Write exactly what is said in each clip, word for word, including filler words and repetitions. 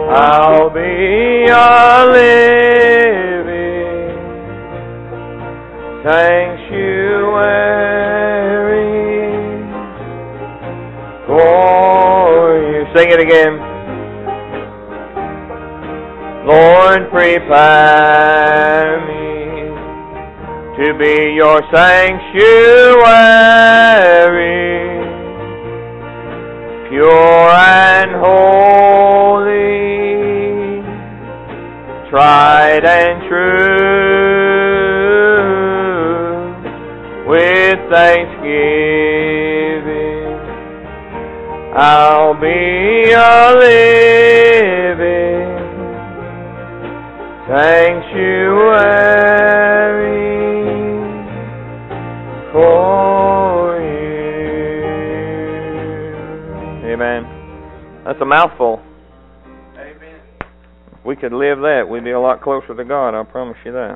I'll be a living sanctuary for you. Sing it again. Lord, prepare me to be your sanctuary, pure and holy, tried and true, with thanksgiving. I'll be a living sanctuary for you. Amen. That's a mouthful. Amen. If we could live that, we'd be a lot closer to God, I promise you that.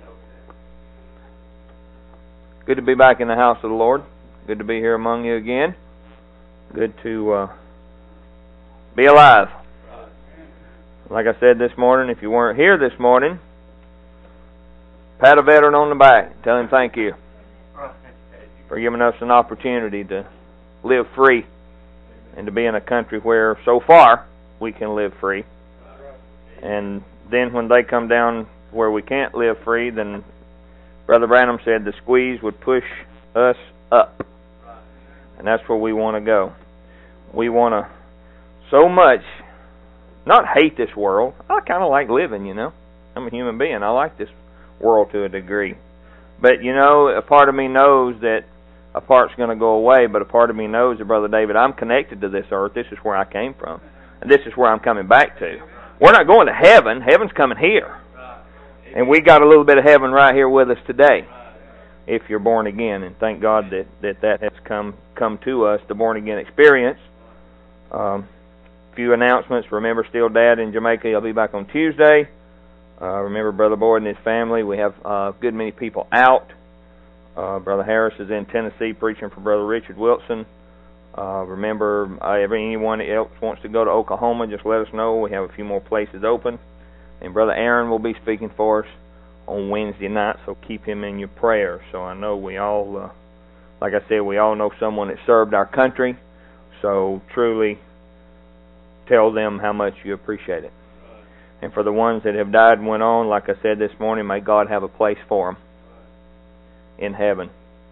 Good to be back in the house of the Lord. Good to be here among you again. Good to uh, be alive. Like I said this morning, if you weren't here this morning, pat a veteran on the back. Tell him thank you for giving us an opportunity to live free and to be in a country where, so far, we can live free. And then when they come down where we can't live free, then Brother Branham said the squeeze would push us up. And that's where we want to go. We want to so much not hate this world. I kind of like living, you know. I'm a human being. I like this world to a degree. But, you know, a part of me knows that a part's going to go away, but a part of me knows that, Brother David, I'm connected to this earth. This is where I came from. And this is where I'm coming back to. We're not going to heaven. Heaven's coming here. And we got a little bit of heaven right here with us today, if you're born again. And thank God that that, that has come, come to us, the born-again experience. Um, few announcements. Remember, still Dad in Jamaica. He'll be back on Tuesday. Uh, remember Brother Boyd and his family. We have a uh, good many people out. Uh, Brother Harris is in Tennessee preaching for Brother Richard Wilson. Uh, remember, uh, if anyone else wants to go to Oklahoma, just let us know. We have a few more places open. And Brother Aaron will be speaking for us on Wednesday night, so keep him in your prayers. So I know we all, uh, like I said, we all know someone that served our country. So truly tell them how much you appreciate it. And for the ones that have died and went on, like I said this morning, may God have a place for them in heaven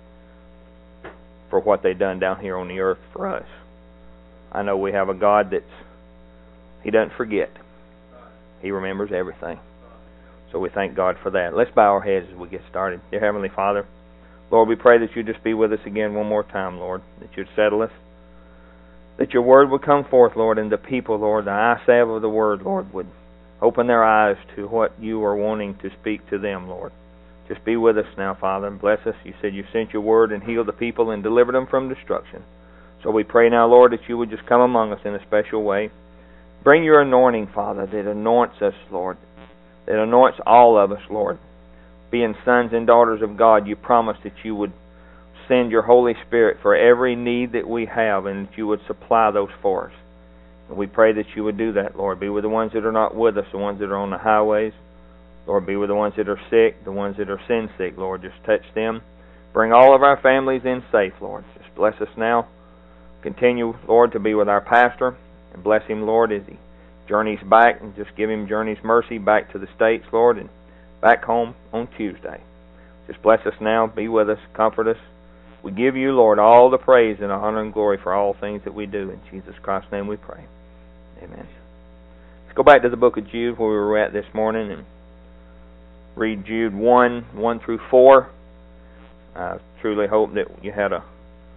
for what they've done down here on the earth for us. I know we have a God that's, He doesn't forget. He remembers everything. So we thank God for that. Let's bow our heads as we get started. Dear Heavenly Father, Lord, we pray that you just be with us again one more time, Lord, that you'd settle us, that your word would come forth, Lord, and the people, Lord, the eye salve of the word, Lord, would open their eyes to what you are wanting to speak to them, Lord. Just be with us now, Father, and bless us. You said you sent your word and healed the people and delivered them from destruction. So we pray now, Lord, that you would just come among us in a special way. Bring your anointing, Father, that anoints us, Lord, that anoints all of us, Lord. Being sons and daughters of God, you promised that you would send your Holy Spirit for every need that we have and that you would supply those for us. And we pray that you would do that, Lord. Be with the ones that are not with us, the ones that are on the highways. Lord, be with the ones that are sick, the ones that are sin sick, Lord. Just touch them. Bring all of our families in safe, Lord. Just bless us now. Continue, Lord, to be with our pastor. And bless him, Lord, as he journeys back. And just give him journey's mercy back to the States, Lord, and back home on Tuesday. Just bless us now. Be with us. Comfort us. We give you, Lord, all the praise and honor and glory for all things that we do. In Jesus Christ's name we pray. Amen. Let's go back to the book of Jude where we were at this morning and read Jude one, one through four. I truly hope that you had a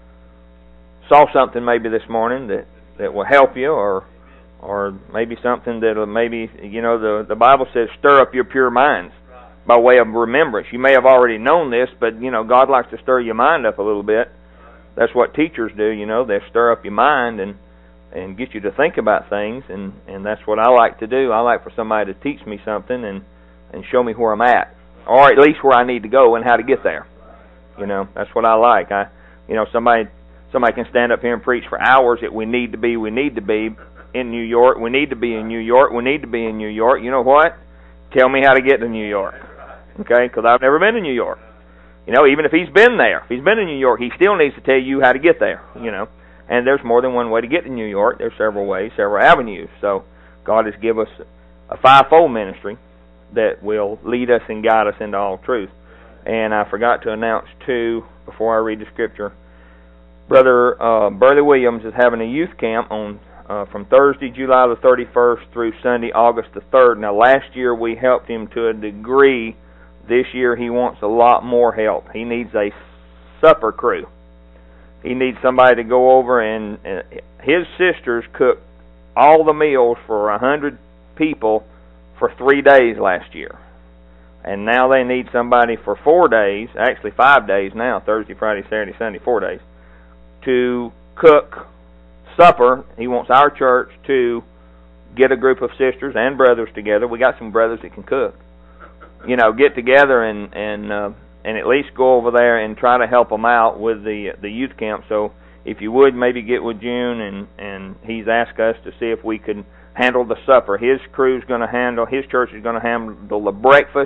saw something maybe this morning that, that will help you, or or maybe something that will maybe, you know, the, the Bible says stir up your pure minds by way of remembrance. You may have already known this, but, you know, God likes to stir your mind up a little bit. That's what teachers do, you know. They stir up your mind and, and get you to think about things, and, and that's what I like to do. I like for somebody to teach me something and, and show me where I'm at, or at least where I need to go and how to get there. You know, that's what I like. I, you know, somebody Somebody can stand up here and preach for hours that we need to be, we need to be in New York, we need to be in New York, we need to be in New York. You know what? Tell me how to get to New York. Okay? Because I've never been to New York. You know, even if he's been there, if he's been in New York, he still needs to tell you how to get there, you know. And there's more than one way to get to New York. There's several ways, several avenues. So God has given us a fivefold ministry that will lead us and guide us into all truth. And I forgot to announce, too, before I read the scripture, Brother uh, Burley Williams is having a youth camp on uh, from Thursday, July the thirty-first through Sunday, August the third. Now, last year we helped him to a degree. This year he wants a lot more help. He needs a supper crew. He needs somebody to go over, and uh, his sisters cooked all the meals for a hundred people for three days last year. And now they need somebody for four days, actually five days now, Thursday, Friday, Saturday, Sunday, four days, to cook supper. He wants our church to get a group of sisters and brothers together. We got some brothers that can cook. You know, get together and and uh, and at least go over there and try to help them out with the the youth camp. So if you would, maybe get with June, and and he's asked us to see if we can handle the supper. His crew's going to handle, his church is going to handle the breakfast,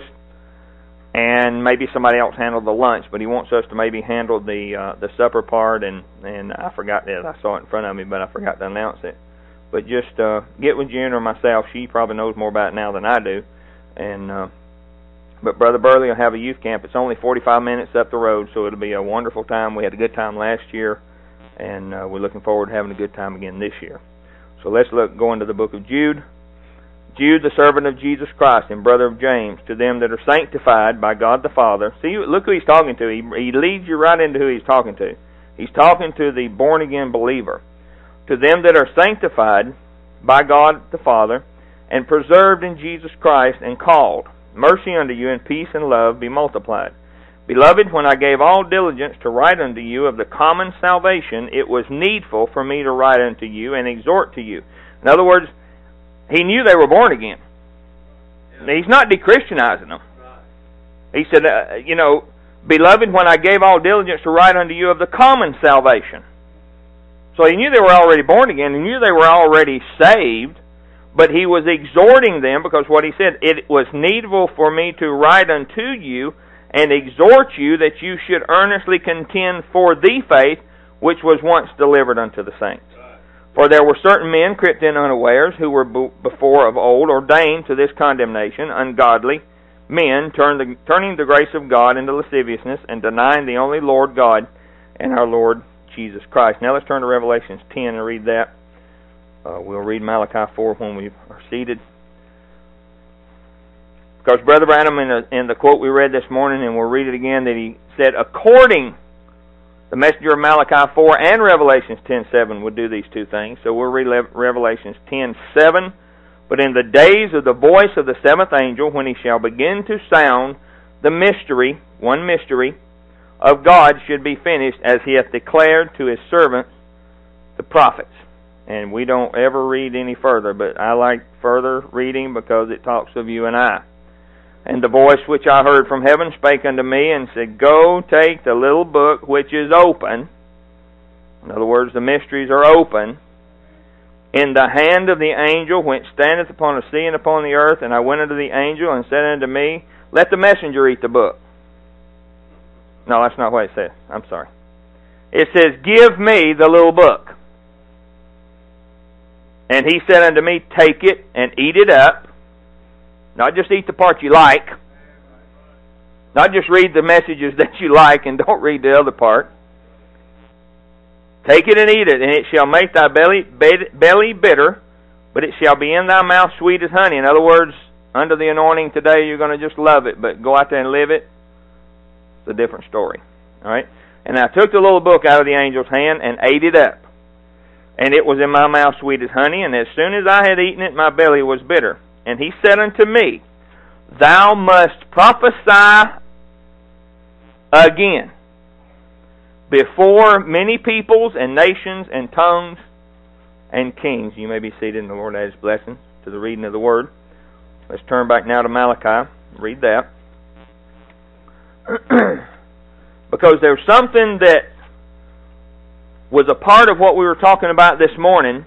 and maybe somebody else handle the lunch. But he wants us to maybe handle the uh, the supper part. And and I forgot that. I saw it in front of me, but I forgot to announce it. But just uh, get with June or myself. She probably knows more about it now than I do. And uh, But Brother Burley will have a youth camp. It's only forty-five minutes up the road, so it'll be a wonderful time. We had a good time last year, and uh, we're looking forward to having a good time again this year. So let's look, go into the book of Jude. Jude, the servant of Jesus Christ and brother of James, to them that are sanctified by God the Father. See, look who he's talking to. He, he leads you right into who he's talking to. He's talking to the born-again believer. To them that are sanctified by God the Father and preserved in Jesus Christ and called, mercy unto you, and peace and love be multiplied. Beloved, when I gave all diligence to write unto you of the common salvation, it was needful for me to write unto you and exhort to you. In other words, he knew they were born again. He's not de-Christianizing them. He said, uh, you know, beloved, when I gave all diligence to write unto you of the common salvation. So he knew they were already born again. He knew they were already saved. But he was exhorting them, because what he said, it was needful for me to write unto you and exhort you that you should earnestly contend for the faith which was once delivered unto the saints. For there were certain men crept in unawares, who were before of old ordained to this condemnation, ungodly men, turn the, turning the grace of God into lasciviousness, and denying the only Lord God and our Lord Jesus Christ. Now let's turn to Revelations ten and read that. Uh, we'll read Malachi four when we are seated. Because Brother Branham, in the, in the quote we read this morning, and we'll read it again, that he said, according, the messenger of Malachi four and Revelations ten seven would do these two things. So we'll read Revelations ten seven. But in the days of the voice of the seventh angel, when he shall begin to sound, the mystery, one mystery, of God should be finished, as he hath declared to his servants, the prophets. And we don't ever read any further, but I like further reading because it talks of you and I. And the voice which I heard from heaven spake unto me, and said, Go, take the little book which is open. In other words, the mysteries are open, in the hand of the angel which standeth upon the sea and upon the earth. And I went unto the angel, and said unto me, Let the messenger eat the book. No, that's not what it says. I'm sorry. It says, Give me the little book. And he said unto me, Take it and eat it up. Not just eat the part you like. Not just read the messages that you like and don't read the other part. Take it and eat it, and it shall make thy belly belly bitter, but it shall be in thy mouth sweet as honey. In other words, under the anointing today, you're going to just love it, but go out there and live it, it's a different story. All right? And I took the little book out of the angel's hand and ate it up. And it was in my mouth sweet as honey, and as soon as I had eaten it, my belly was bitter. And he said unto me, Thou must prophesy again before many peoples and nations and tongues and kings. You may be seated, and the Lord add his blessings to the reading of the Word. Let's turn back now to Malachi. Read that. Because there's something that was a part of what we were talking about this morning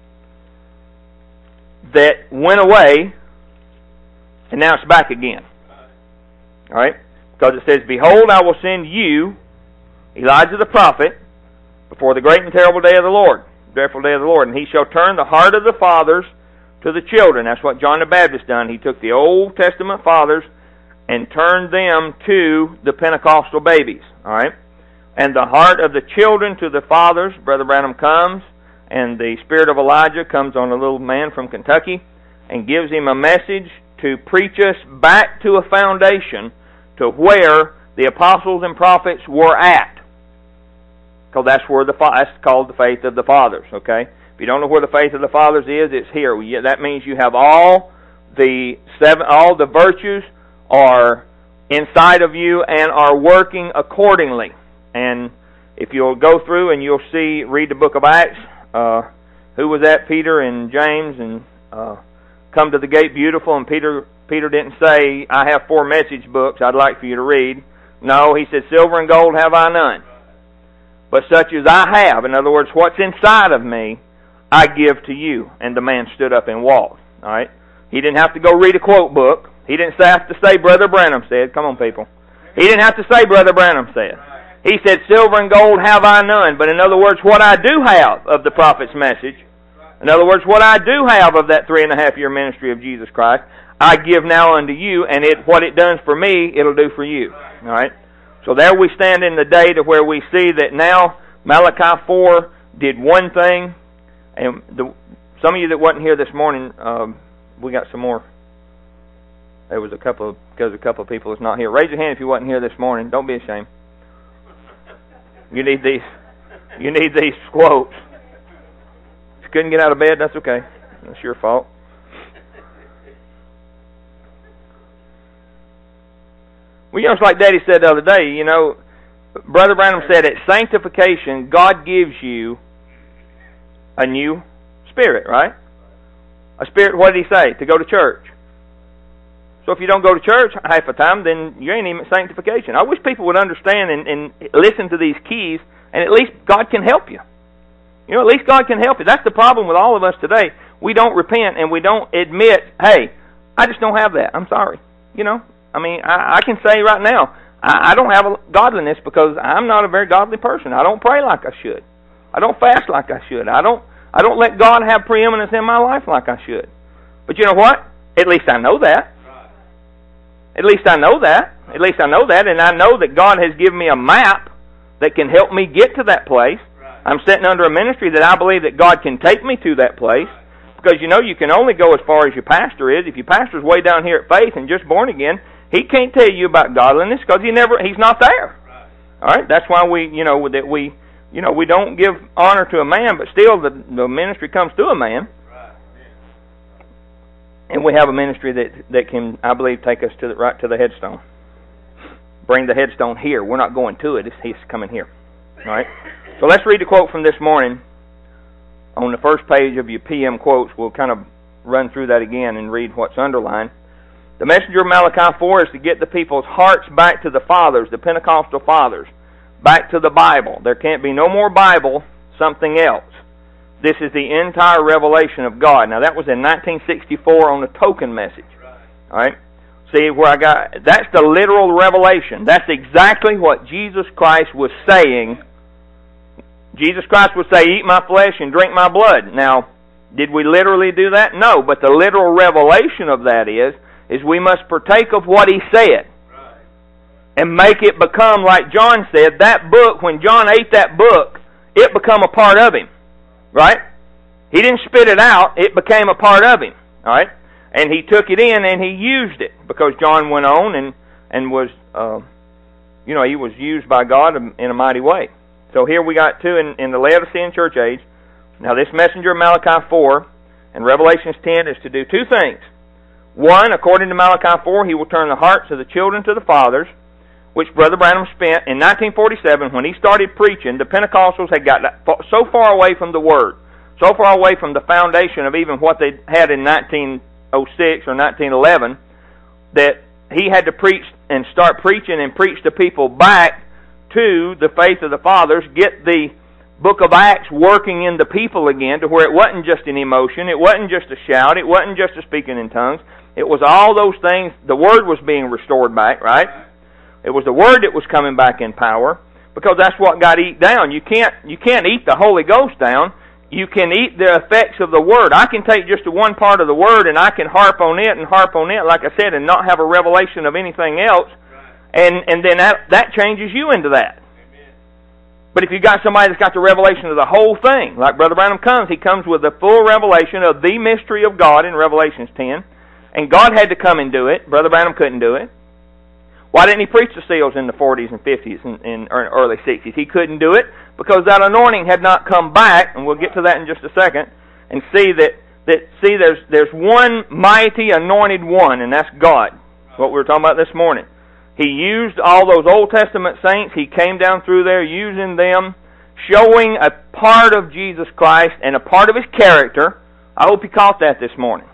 that went away, and now it's back again. All right? Because it says, Behold, I will send you, Elijah the prophet, before the great and terrible day of the Lord, dreadful day of the Lord, and he shall turn the heart of the fathers to the children. That's what John the Baptist done. He took the Old Testament fathers and turned them to the Pentecostal babies. All right? And the heart of the children to the fathers. Brother Branham comes, and the spirit of Elijah comes on a little man from Kentucky and gives him a message to preach us back to a foundation to where the apostles and prophets were at. Because that's where the that's called the faith of the fathers. Okay, if you don't know where the faith of the fathers is, it's here. That means you have all the seven, all the virtues are inside of you and are working accordingly. And if you'll go through and you'll see, read the book of Acts. Uh, who was that? Peter and James and uh, come to the gate beautiful. And Peter Peter didn't say, I have four message books I'd like for you to read. No, he said, silver and gold have I none, but such as I have, in other words, what's inside of me, I give to you. And the man stood up and walked. All right? He didn't have to go read a quote book. He didn't have to say, Brother Branham said. Come on, people. He didn't have to say, Brother Branham said. He said, silver and gold have I none. But in other words, what I do have of the prophet's message, in other words, what I do have of that three and a half year ministry of Jesus Christ, I give now unto you, and it what it does for me, it'll do for you. All right? So there we stand in the day to where we see that now Malachi four did one thing, and the, some of you that wasn't here this morning, um, we got some more. There was a couple of, because a couple of people is not here. Raise your hand if you wasn't here this morning. Don't be ashamed. You need these. You need these quotes. If you couldn't get out of bed, that's okay. That's your fault. Well, you know, it's like Daddy said the other day, you know, Brother Branham said at sanctification, God gives you a new spirit, right? A spirit, what did he say? To go to church. So if you don't go to church half the time, then you ain't even at sanctification. I wish people would understand and, and listen to these keys, and at least God can help you. You know, at least God can help you. That's the problem with all of us today. We don't repent and we don't admit, hey, I just don't have that. I'm sorry. You know, I mean, I, I can say right now, I, I don't have a godliness because I'm not a very godly person. I don't pray like I should. I don't fast like I should. I don't I don't let God have preeminence in my life like I should. But you know what? At least I know that. At least I know that. At least I know that, and I know that God has given me a map that can help me get to that place. I'm sitting under a ministry that I believe that God can take me to that place. Because, you know, you can only go as far as your pastor is. If your pastor's way down here at Faith and just born again, he can't tell you about godliness because he never, he's not there. All right? That's why we, you know, that we, you know, we don't give honor to a man, but still the, the ministry comes to a man. And we have a ministry that, that can, I believe, take us to the, right to the headstone. Bring the headstone here. We're not going to it. It's, it's coming here. All right? So let's read the quote from this morning. On the first page of your P M quotes, we'll kind of run through that again and read what's underlined. The messenger of Malachi four is to get the people's hearts back to the fathers, the Pentecostal fathers, back to the Bible. There can't be no more Bible, something else. This is the entire revelation of God. Now, that was in nineteen sixty-four on the token message. All right? See where I got... That's the literal revelation. That's exactly what Jesus Christ was saying. Jesus Christ would say, eat my flesh and drink my blood. Now, did we literally do that? No, but the literal revelation of that is, is we must partake of what he said. And make it become, like John said, that book, when John ate that book, it become a part of him. Right? He didn't spit it out. It became a part of him. All right? And he took it in and he used it because John went on and, and was, uh, you know, he was used by God in a mighty way. So here we got two in, in the Laodicean church age. Now this messenger of Malachi four and Revelations ten is to do two things. One, according to Malachi four, he will turn the hearts of the children to the fathers, which Brother Branham spent in nineteen forty-seven when he started preaching. The Pentecostals had got so far away from the Word, so far away from the foundation of even what they had in nineteen oh six or nineteen eleven, that he had to preach and start preaching and preach the people back to the faith of the fathers, get the book of Acts working in the people again to where it wasn't just an emotion, it wasn't just a shout, it wasn't just a speaking in tongues. It was all those things. The Word was being restored back, right? It was the Word that was coming back in power, because that's what got eat down. You can't you can't eat the Holy Ghost down. You can eat the effects of the Word. I can take just one part of the Word and I can harp on it and harp on it, like I said, and not have a revelation of anything else. And and then that, that changes you into that. Amen. But if you got somebody that's got the revelation of the whole thing, like Brother Branham comes, he comes with the full revelation of the mystery of God in Revelations ten. And God had to come and do it. Brother Branham couldn't do it. Why didn't he preach the seals in the forties and fifties and, and early sixties? He couldn't do it because that anointing had not come back, and we'll get to that in just a second, and see that, that see there's there's one mighty anointed one, and that's God. What we were talking about this morning. He used all those Old Testament saints. He came down through there using them, showing a part of Jesus Christ and a part of His character. I hope you caught that this morning.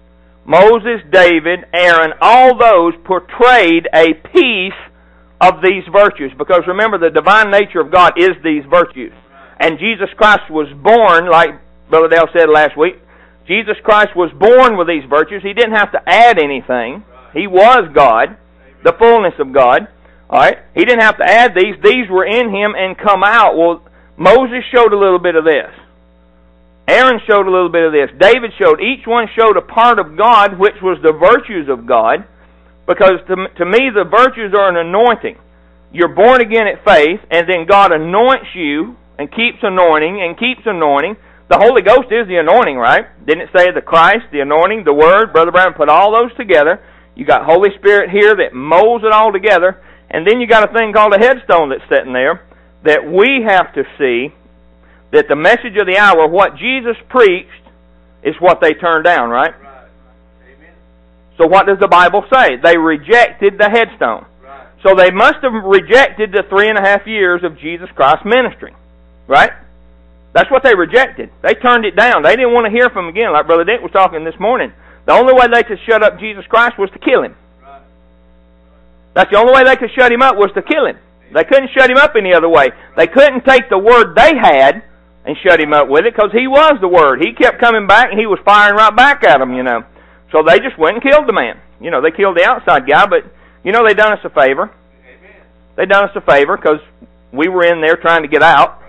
Moses, David, Aaron, all those portrayed a piece of these virtues. Because remember, the divine nature of God is these virtues. And Jesus Christ was born, like Brother Dale said last week, Jesus Christ was born with these virtues. He didn't have to add anything. He was God, the fullness of God. All right? He didn't have to add these. These were in Him and come out. Well, Moses showed a little bit of this. Aaron showed a little bit of this. David showed. Each one showed a part of God, which was the virtues of God. Because to, to me, the virtues are an anointing. You're born again at faith, and then God anoints you, and keeps anointing, and keeps anointing. The Holy Ghost is the anointing, right? Didn't it say the Christ, the anointing, the Word? Brother Brown put all those together. You got Holy Spirit here that molds it all together. And then you got a thing called a headstone that's sitting there that we have to see that the message of the hour, what Jesus preached, is what they turned down, right? Right. Amen. So what does the Bible say? They rejected the headstone. Right. So they must have rejected the three and a half years of Jesus Christ's ministry. Right? That's what they rejected. They turned it down. They didn't want to hear from him again, like Brother Dick was talking this morning. The only way they could shut up Jesus Christ was to kill him. Right. That's the only way they could shut him up, was to kill him. They couldn't shut him up any other way. They couldn't take the word they had and shut him up with it, because he was the Word. He kept coming back, and he was firing right back at them, you know. So they just went and killed the man. You know, they killed the outside guy, but, you know, they done us a favor. Amen. They done us a favor, because we were in there trying to get out.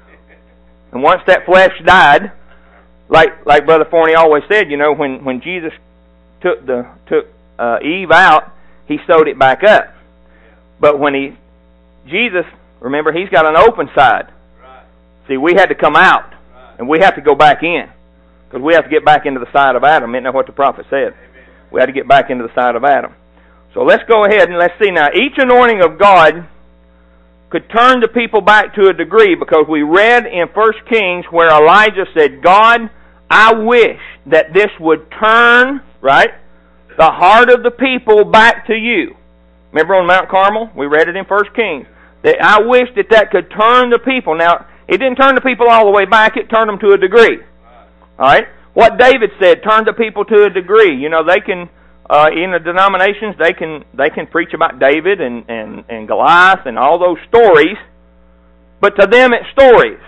And once that flesh died, like like Brother Forney always said, you know, when, when Jesus took the took uh, Eve out, He sewed it back up. But when he, Jesus, remember, He's got an open side. See, we had to come out, and we have to go back in, because we have to get back into the side of Adam. Isn't that what the prophet said? Amen. We had to get back into the side of Adam. So let's go ahead and let's see now. Each anointing of God could turn the people back to a degree, because we read in First Kings where Elijah said, God, I wish that this would turn, right, the heart of the people back to you. Remember on Mount Carmel? We read it in First Kings. That I wish that that could turn the people. Now, it didn't turn the people all the way back. It turned them to a degree. All right? What David said turned the people to a degree. You know, they can, uh, in the denominations, they can they can preach about David and, and, and Goliath and all those stories. But to them, it's stories.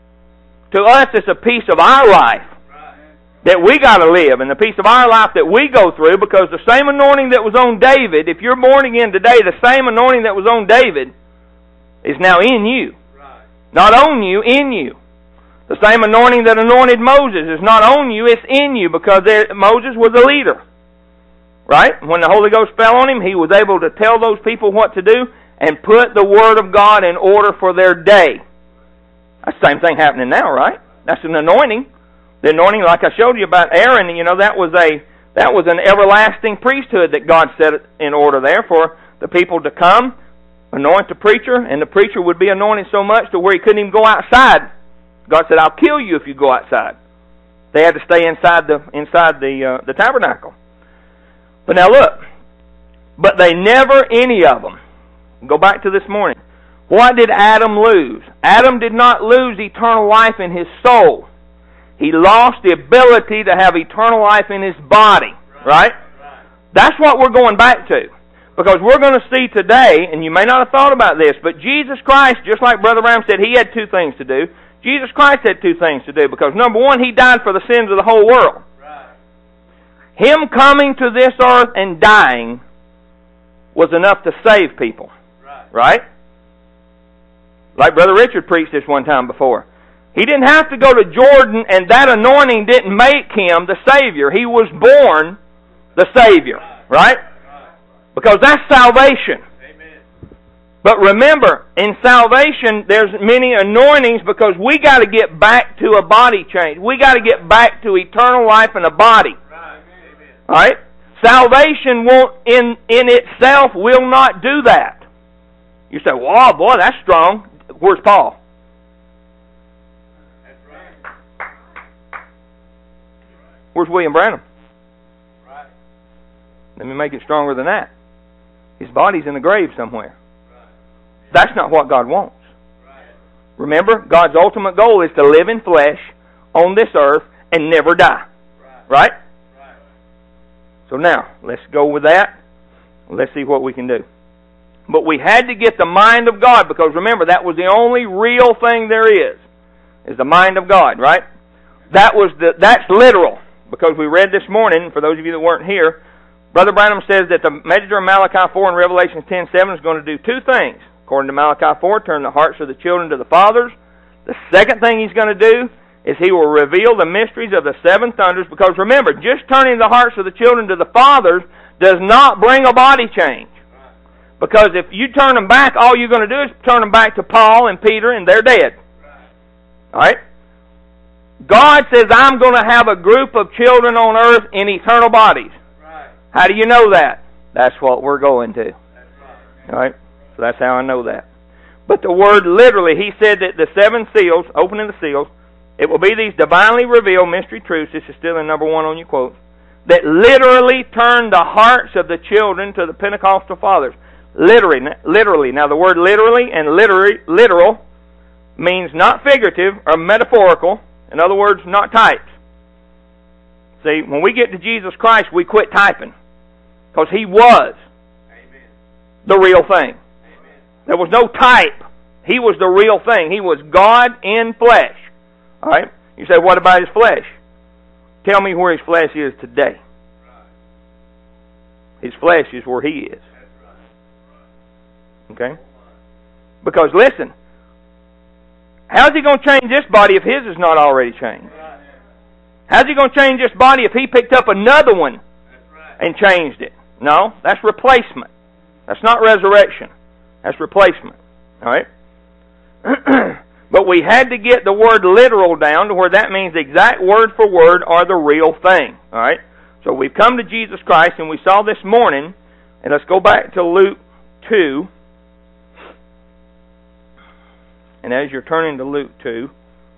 To us, it's a piece of our life that we got to live, and the piece of our life that we go through, because the same anointing that was on David, if you're born again today, the same anointing that was on David is now in you. Not on you, in you. The same anointing that anointed Moses is not on you, it's in you, because there, Moses was a leader. Right? When the Holy Ghost fell on him, he was able to tell those people what to do and put the Word of God in order for their day. That's the same thing happening now, right? That's an anointing. The anointing, like I showed you about Aaron, you know, that was a that was an everlasting priesthood that God set in order there for the people to come, anoint the preacher, and the preacher would be anointed so much to where he couldn't even go outside. God said, I'll kill you if you go outside. They had to stay inside the inside the uh, the tabernacle. But now look, but they never, any of them, go back to this morning, what did Adam lose? Adam did not lose eternal life in his soul. He lost the ability to have eternal life in his body, right? That's what we're going back to. Because we're going to see today, and you may not have thought about this, but Jesus Christ, just like Brother Ram said, He had two things to do. Jesus Christ had two things to do, because number one, He died for the sins of the whole world. Right. Him coming to this earth and dying was enough to save people. Right? Right? Like Brother Richard preached this one time before. He didn't have to go to Jordan, and that anointing didn't make Him the Savior. He was born the Savior. Right? Because that's salvation. But remember, in salvation, there's many anointings, because we got to get back to a body change. We got to get back to eternal life in a body. All right? Salvation won't, in in itself, will not do that. You say, "Well, oh boy, that's strong." Where's Paul? Where's William Branham? Let me make it stronger than that. His body's in the grave somewhere. That's not what God wants. Remember, God's ultimate goal is to live in flesh on this earth and never die. Right? So now, let's go with that. Let's see what we can do. But we had to get the mind of God, because remember, that was the only real thing there is, is the mind of God, right? That was the, that's literal, because we read this morning, for those of you that weren't here, Brother Branham says that the messenger of Malachi four and Revelation ten seven is going to do two things. According to Malachi four, turn the hearts of the children to the fathers. The second thing He's going to do is He will reveal the mysteries of the seven thunders, because remember, just turning the hearts of the children to the fathers does not bring a body change. Because if you turn them back, all you're going to do is turn them back to Paul and Peter, and they're dead. Alright? God says, I'm going to have a group of children on earth in eternal bodies. How do you know that? That's what we're going to. Alright? So that's how I know that. But the word literally, He said that the seven seals, opening the seals, it will be these divinely revealed mystery truths, this is still in number one on your quotes, that literally turn the hearts of the children to the Pentecostal fathers. Literally. Literally. Now the word literally and literary, literal means not figurative or metaphorical. In other words, not typed. See, when we get to Jesus Christ, we quit typing. Because He was Amen. The real thing. Amen. There was no type. He was the real thing. He was God in flesh. All right? You say, what about His flesh? Tell me where His flesh is today. His flesh is where He is. Okay? Because listen, how's He going to change this body if His is not already changed? How's He going to change this body if He picked up another one and changed it? No, that's replacement. That's not resurrection. That's replacement. Alright? But we had to get the word literal down to where that means exact word for word are the real thing. Alright? So we've come to Jesus Christ, and we saw this morning, and let's go back to Luke two. And as you're turning to Luke two,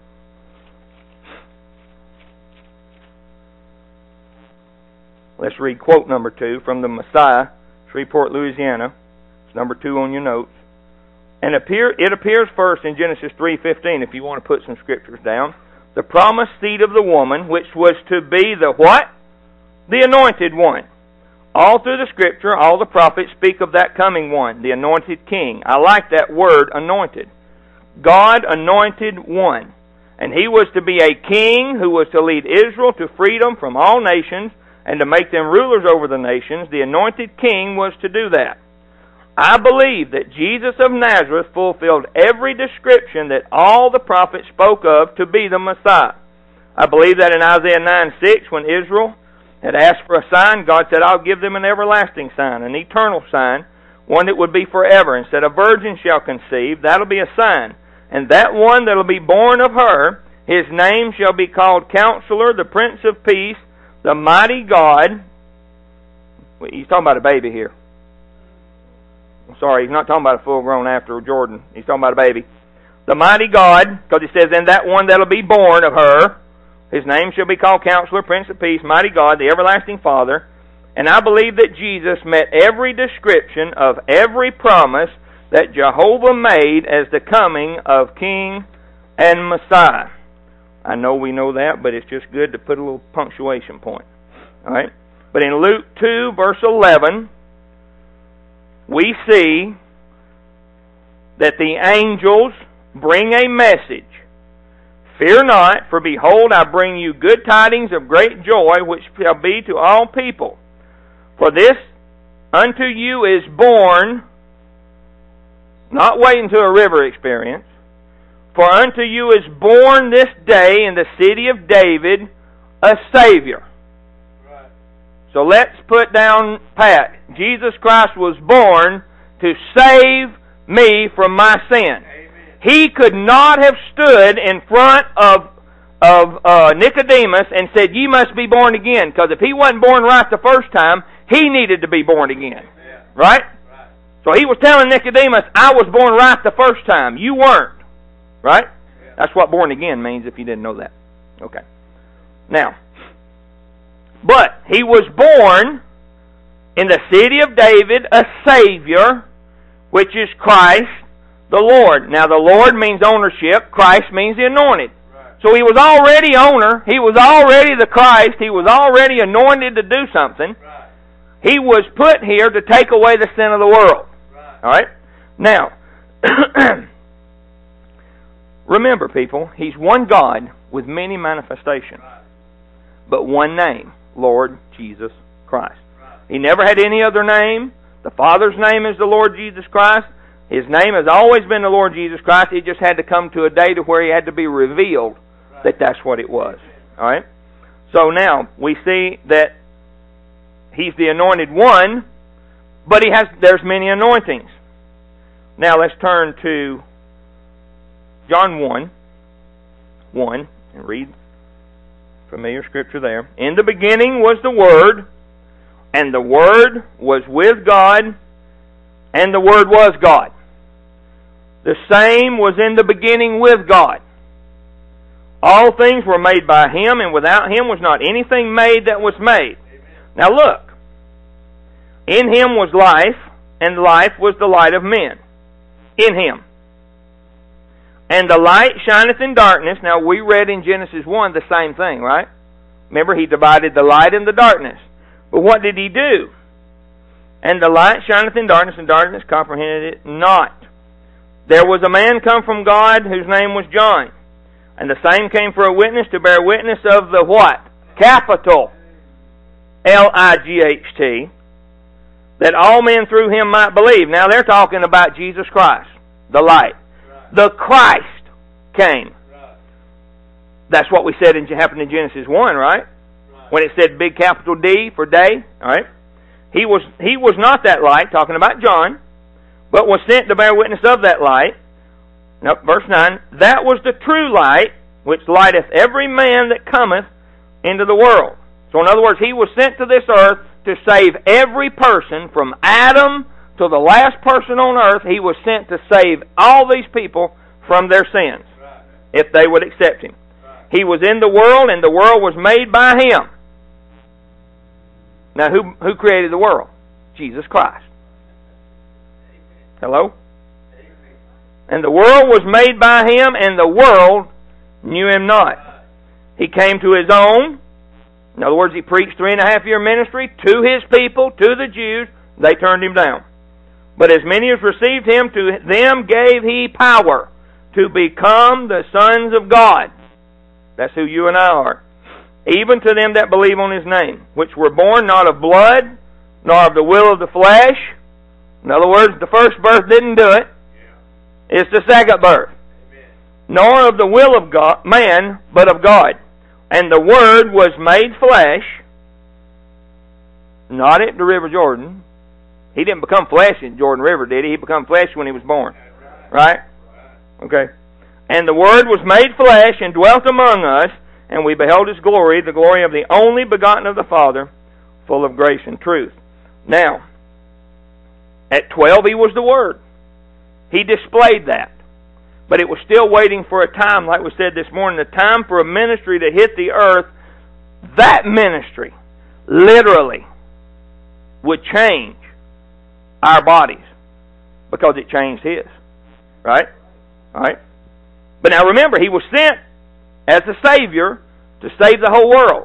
let's read quote number two from the Messiah, Shreveport, Louisiana. It's number two on your notes. And appear, it appears first in Genesis three fifteen, if you want to put some scriptures down. The promised seed of the woman, which was to be the what? The anointed one. All through the Scripture, all the prophets speak of that coming one, the anointed king. I like that word, anointed. God anointed one. And He was to be a king who was to lead Israel to freedom from all nations and to make them rulers over the nations. The anointed king was to do that. I believe that Jesus of Nazareth fulfilled every description that all the prophets spoke of to be the Messiah. I believe that in Isaiah nine six, when Israel had asked for a sign, God said, I'll give them an everlasting sign, an eternal sign, one that would be forever. And said, a virgin shall conceive, that'll be a sign. And that one that'll be born of her, His name shall be called Counselor, the Prince of Peace, the Mighty God. He's talking about a baby here. I'm sorry, he's not talking about a full-grown after Jordan. He's talking about a baby. The Mighty God, because He says, and that one that'll be born of her, His name shall be called Counselor, Prince of Peace, Mighty God, the Everlasting Father. And I believe that Jesus met every description of every promise that Jehovah made as the coming of King and Messiah. I know we know that, but it's just good to put a little punctuation point. All right? But in Luke two, verse eleven, we see that the angels bring a message Fear not, for behold, I bring you good tidings of great joy, which shall be to all people. For this unto you is born, not waiting to a river experience, for unto you is born this day in the city of David a Savior. Right. So let's put down pat. Jesus Christ was born to save me from my sin. Amen. He could not have stood in front of of uh, Nicodemus and said, "Ye must be born again," because if he wasn't born right the first time, he needed to be born again. Yeah. Right? Right? So he was telling Nicodemus, "I was born right the first time. You weren't." Right? Yeah. That's what born again means if you didn't know that. Okay. Now, but he was born in the city of David a Savior, which is Christ the Lord. Now the Lord means ownership. Christ means the anointed. Right. So he was already owner. He was already the Christ. He was already anointed to do something. Right. He was put here to take away the sin of the world. Right. All right? Now, remember, people, He's one God with many manifestations. Right. But one name, Lord Jesus Christ. Right. He never had any other name. The Father's name is the Lord Jesus Christ. His name has always been the Lord Jesus Christ. He just had to come to a day to where He had to be revealed right. that that's what it was. All right? So now, we see that He's the anointed one, but He has there's many anointings. Now let's turn to John one, one, and read familiar scripture there. In the beginning was the Word, and the Word was with God, and the Word was God. The same was in the beginning with God. All things were made by Him, and without Him was not anything made that was made. Amen. Now look. In Him was life, and life was the light of men. In Him. And the light shineth in darkness. Now we read in Genesis one the same thing, right? Remember, He divided the light and the darkness. But what did He do? And the light shineth in darkness, and darkness comprehended it not. There was a man come from God whose name was John. And the same came for a witness to bear witness of the what? Capital L I G H T. That all men through Him might believe. Now they're talking about Jesus Christ, the light. Right. The Christ came. Right. That's what we said in, happened in Genesis one, right? Right? When it said big capital D for day, all right? He was, he was not that light, talking about John, but was sent to bear witness of that light. Nope, verse nine. That was the true light, which lighteth every man that cometh into the world. So in other words, He was sent to this earth to save every person from Adam to the last person on earth. He was sent to save all these people from their sins, right. if they would accept Him. Right. He was in the world, and the world was made by Him. Now, who who created the world? Jesus Christ. Hello? And the world was made by Him, and the world knew Him not. He came to His own. In other words, He preached three and a half year ministry to His people, to the Jews. They turned Him down. But as many as received Him, to them gave He power to become the sons of God. That's who you and I are. Even to them that believe on His name, which were born not of blood, nor of the will of the flesh. In other words, the first birth didn't do it. It's the second birth. Amen. Nor of the will of God, man, but of God. And the Word was made flesh, not at the River Jordan. He didn't become flesh in Jordan River, did He? He became flesh when He was born. Right? Okay. And the Word was made flesh and dwelt among us, and we beheld His glory, the glory of the only begotten of the Father, full of grace and truth. Now, at twelve He was the Word. He displayed that. But it was still waiting for a time, like we said this morning, the time for a ministry to hit the earth. That ministry, literally, would change our bodies because it changed His. Right? All right? But now remember, He was sent as a Savior to save the whole world.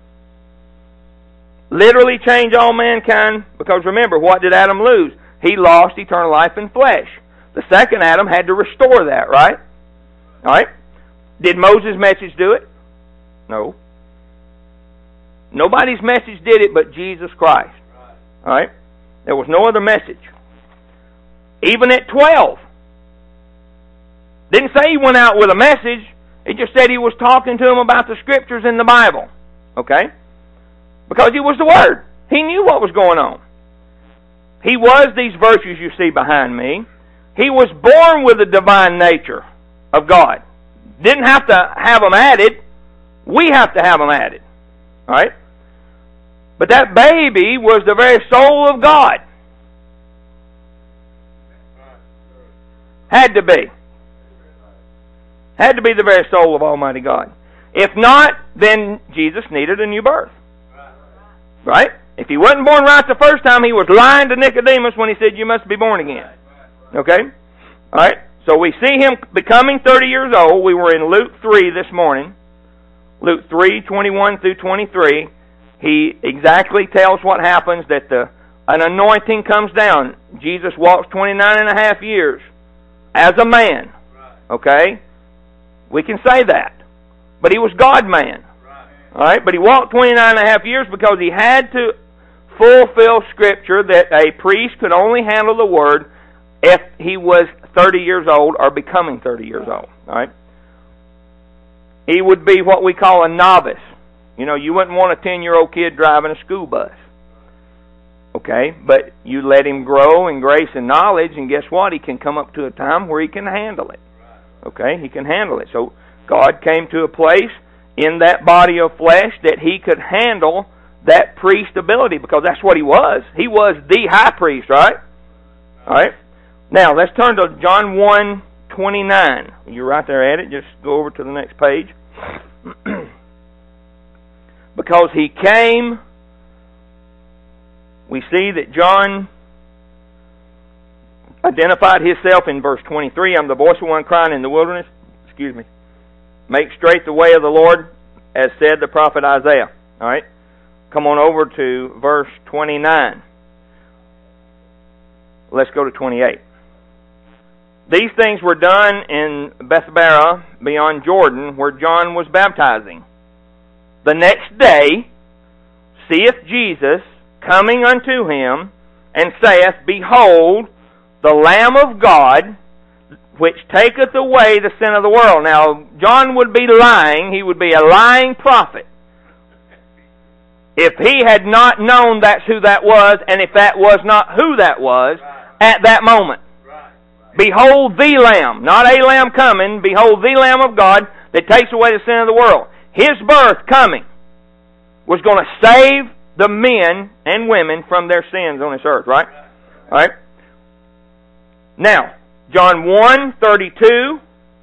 Literally change all mankind, because remember, what did Adam lose? He lost eternal life in flesh. The second Adam had to restore that, right? All right? Did Moses' message do it? No. Nobody's message did it but Jesus Christ. All right? There was no other message. Even at twelve. Didn't say he went out with a message. It just said he was talking to them about the Scriptures in the Bible. Okay? Because he was the Word. He knew what was going on. He was these virtues you see behind me. He was born with the divine nature of God. Didn't have to have them added. We have to have them added. All right? But that baby was the very soul of God. Had to be. Had to be the very soul of Almighty God. If not, then Jesus needed a new birth. Right? If he wasn't born right the first time, he was lying to Nicodemus when he said, you must be born again. Okay? Alright? So we see him becoming thirty years old. We were in Luke three this morning. Luke three, twenty-one through twenty-three. He exactly tells what happens, that the an anointing comes down. Jesus walks twenty-nine and a half years as a man. Okay? We can say that. But he was God-man. Alright? But he walked twenty-nine and a half years because he had to fulfill Scripture that a priest could only handle the Word if he was thirty years old or becoming thirty years old. Alright? He would be what we call a novice. You know, you wouldn't want a ten-year-old kid driving a school bus. Okay? But you let him grow in grace and knowledge, and guess what? He can come up to a time where he can handle it. Okay? He can handle it. So God came to a place in that body of flesh that he could handle that priest ability, because that's what he was. He was the high priest, right? Alright? Now, let's turn to John one twenty-nine. You're right there at it. Just go over to the next page. Because he came, we see that John identified himself in verse twenty-three. I'm the voice of one crying in the wilderness. Excuse me. Make straight the way of the Lord, as said the prophet Isaiah. All right? Come on over to verse twenty-nine. Let's go to twenty-eight. These things were done in Bethabara beyond Jordan, where John was baptizing. The next day seeth Jesus coming unto him, and saith, Behold, the Lamb of God, which taketh away the sin of the world. Now, John would be lying. He would be a lying prophet if he had not known that's who that was, and if that was not who that was at that moment. Behold the Lamb, not a lamb coming. Behold the Lamb of God that takes away the sin of the world. His birth coming was going to save the men and women from their sins on this earth, right? All right. Now, John one thirty-two.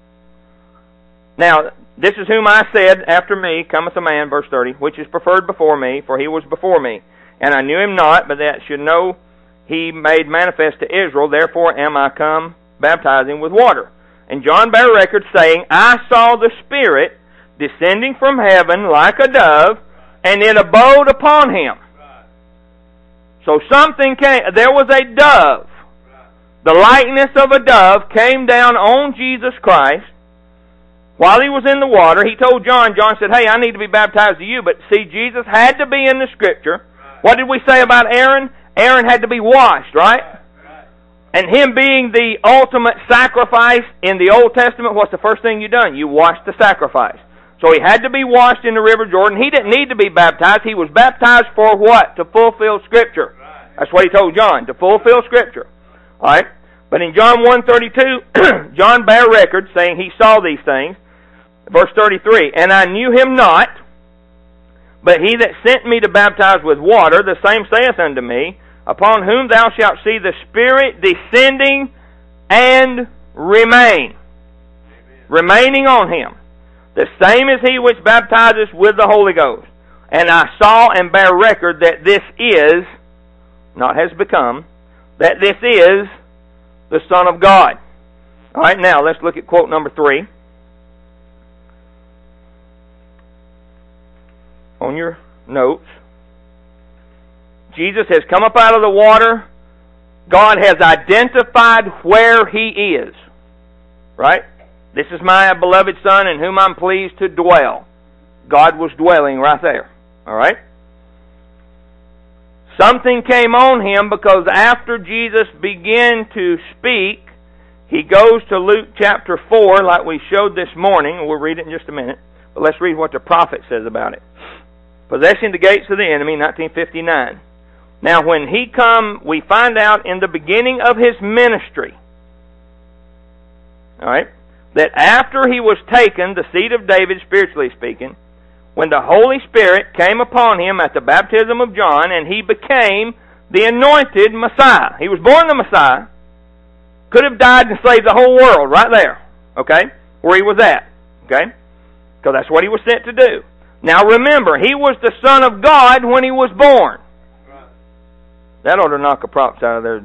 Now, this is whom I said, after me cometh a man, verse thirty, which is preferred before me, for he was before me. And I knew him not, but that should know he made manifest to Israel, therefore am I come baptizing with water. And John bare record, saying, I saw the Spirit descending from heaven like a dove, and it abode upon him. So something came, there was a dove. The likeness of a dove came down on Jesus Christ while he was in the water. He told John, John said, hey, I need to be baptized to you. But see, Jesus had to be in the Scripture. What did we say about Aaron? Aaron had to be washed, right? And him being the ultimate sacrifice in the Old Testament, what's the first thing you done? You washed the sacrifice. So he had to be washed in the River Jordan. He didn't need to be baptized. He was baptized for what? To fulfill Scripture. That's what he told John, to fulfill Scripture. All right? But in John one thirty-two, John bare record, saying he saw these things. Verse thirty-three, And I knew him not, but he that sent me to baptize with water, the same saith unto me, Upon whom thou shalt see the Spirit descending and remain. Amen. Remaining on him. The same is he which baptizes with the Holy Ghost. And I saw and bear record that this is, not has become, that this is the Son of God. All right, now let's look at quote number three. On your notes. Jesus has come up out of the water. God has identified where he is. Right? This is my beloved Son in whom I'm pleased to dwell. God was dwelling right there. All right? Something came on him because after Jesus began to speak, he goes to Luke chapter four, like we showed this morning. We'll read it in just a minute. But let's read what the prophet says about it. Possessing the gates of the enemy, nineteen fifty-nine. Now when he come, we find out in the beginning of his ministry, all right, that after he was taken, the seed of David, spiritually speaking, when the Holy Spirit came upon him at the baptism of John, and he became the anointed Messiah. He was born the Messiah. Could have died and saved the whole world right there, okay, where he was at, okay, because that's what he was sent to do. Now remember, he was the Son of God when he was born. That ought to knock a props out of their,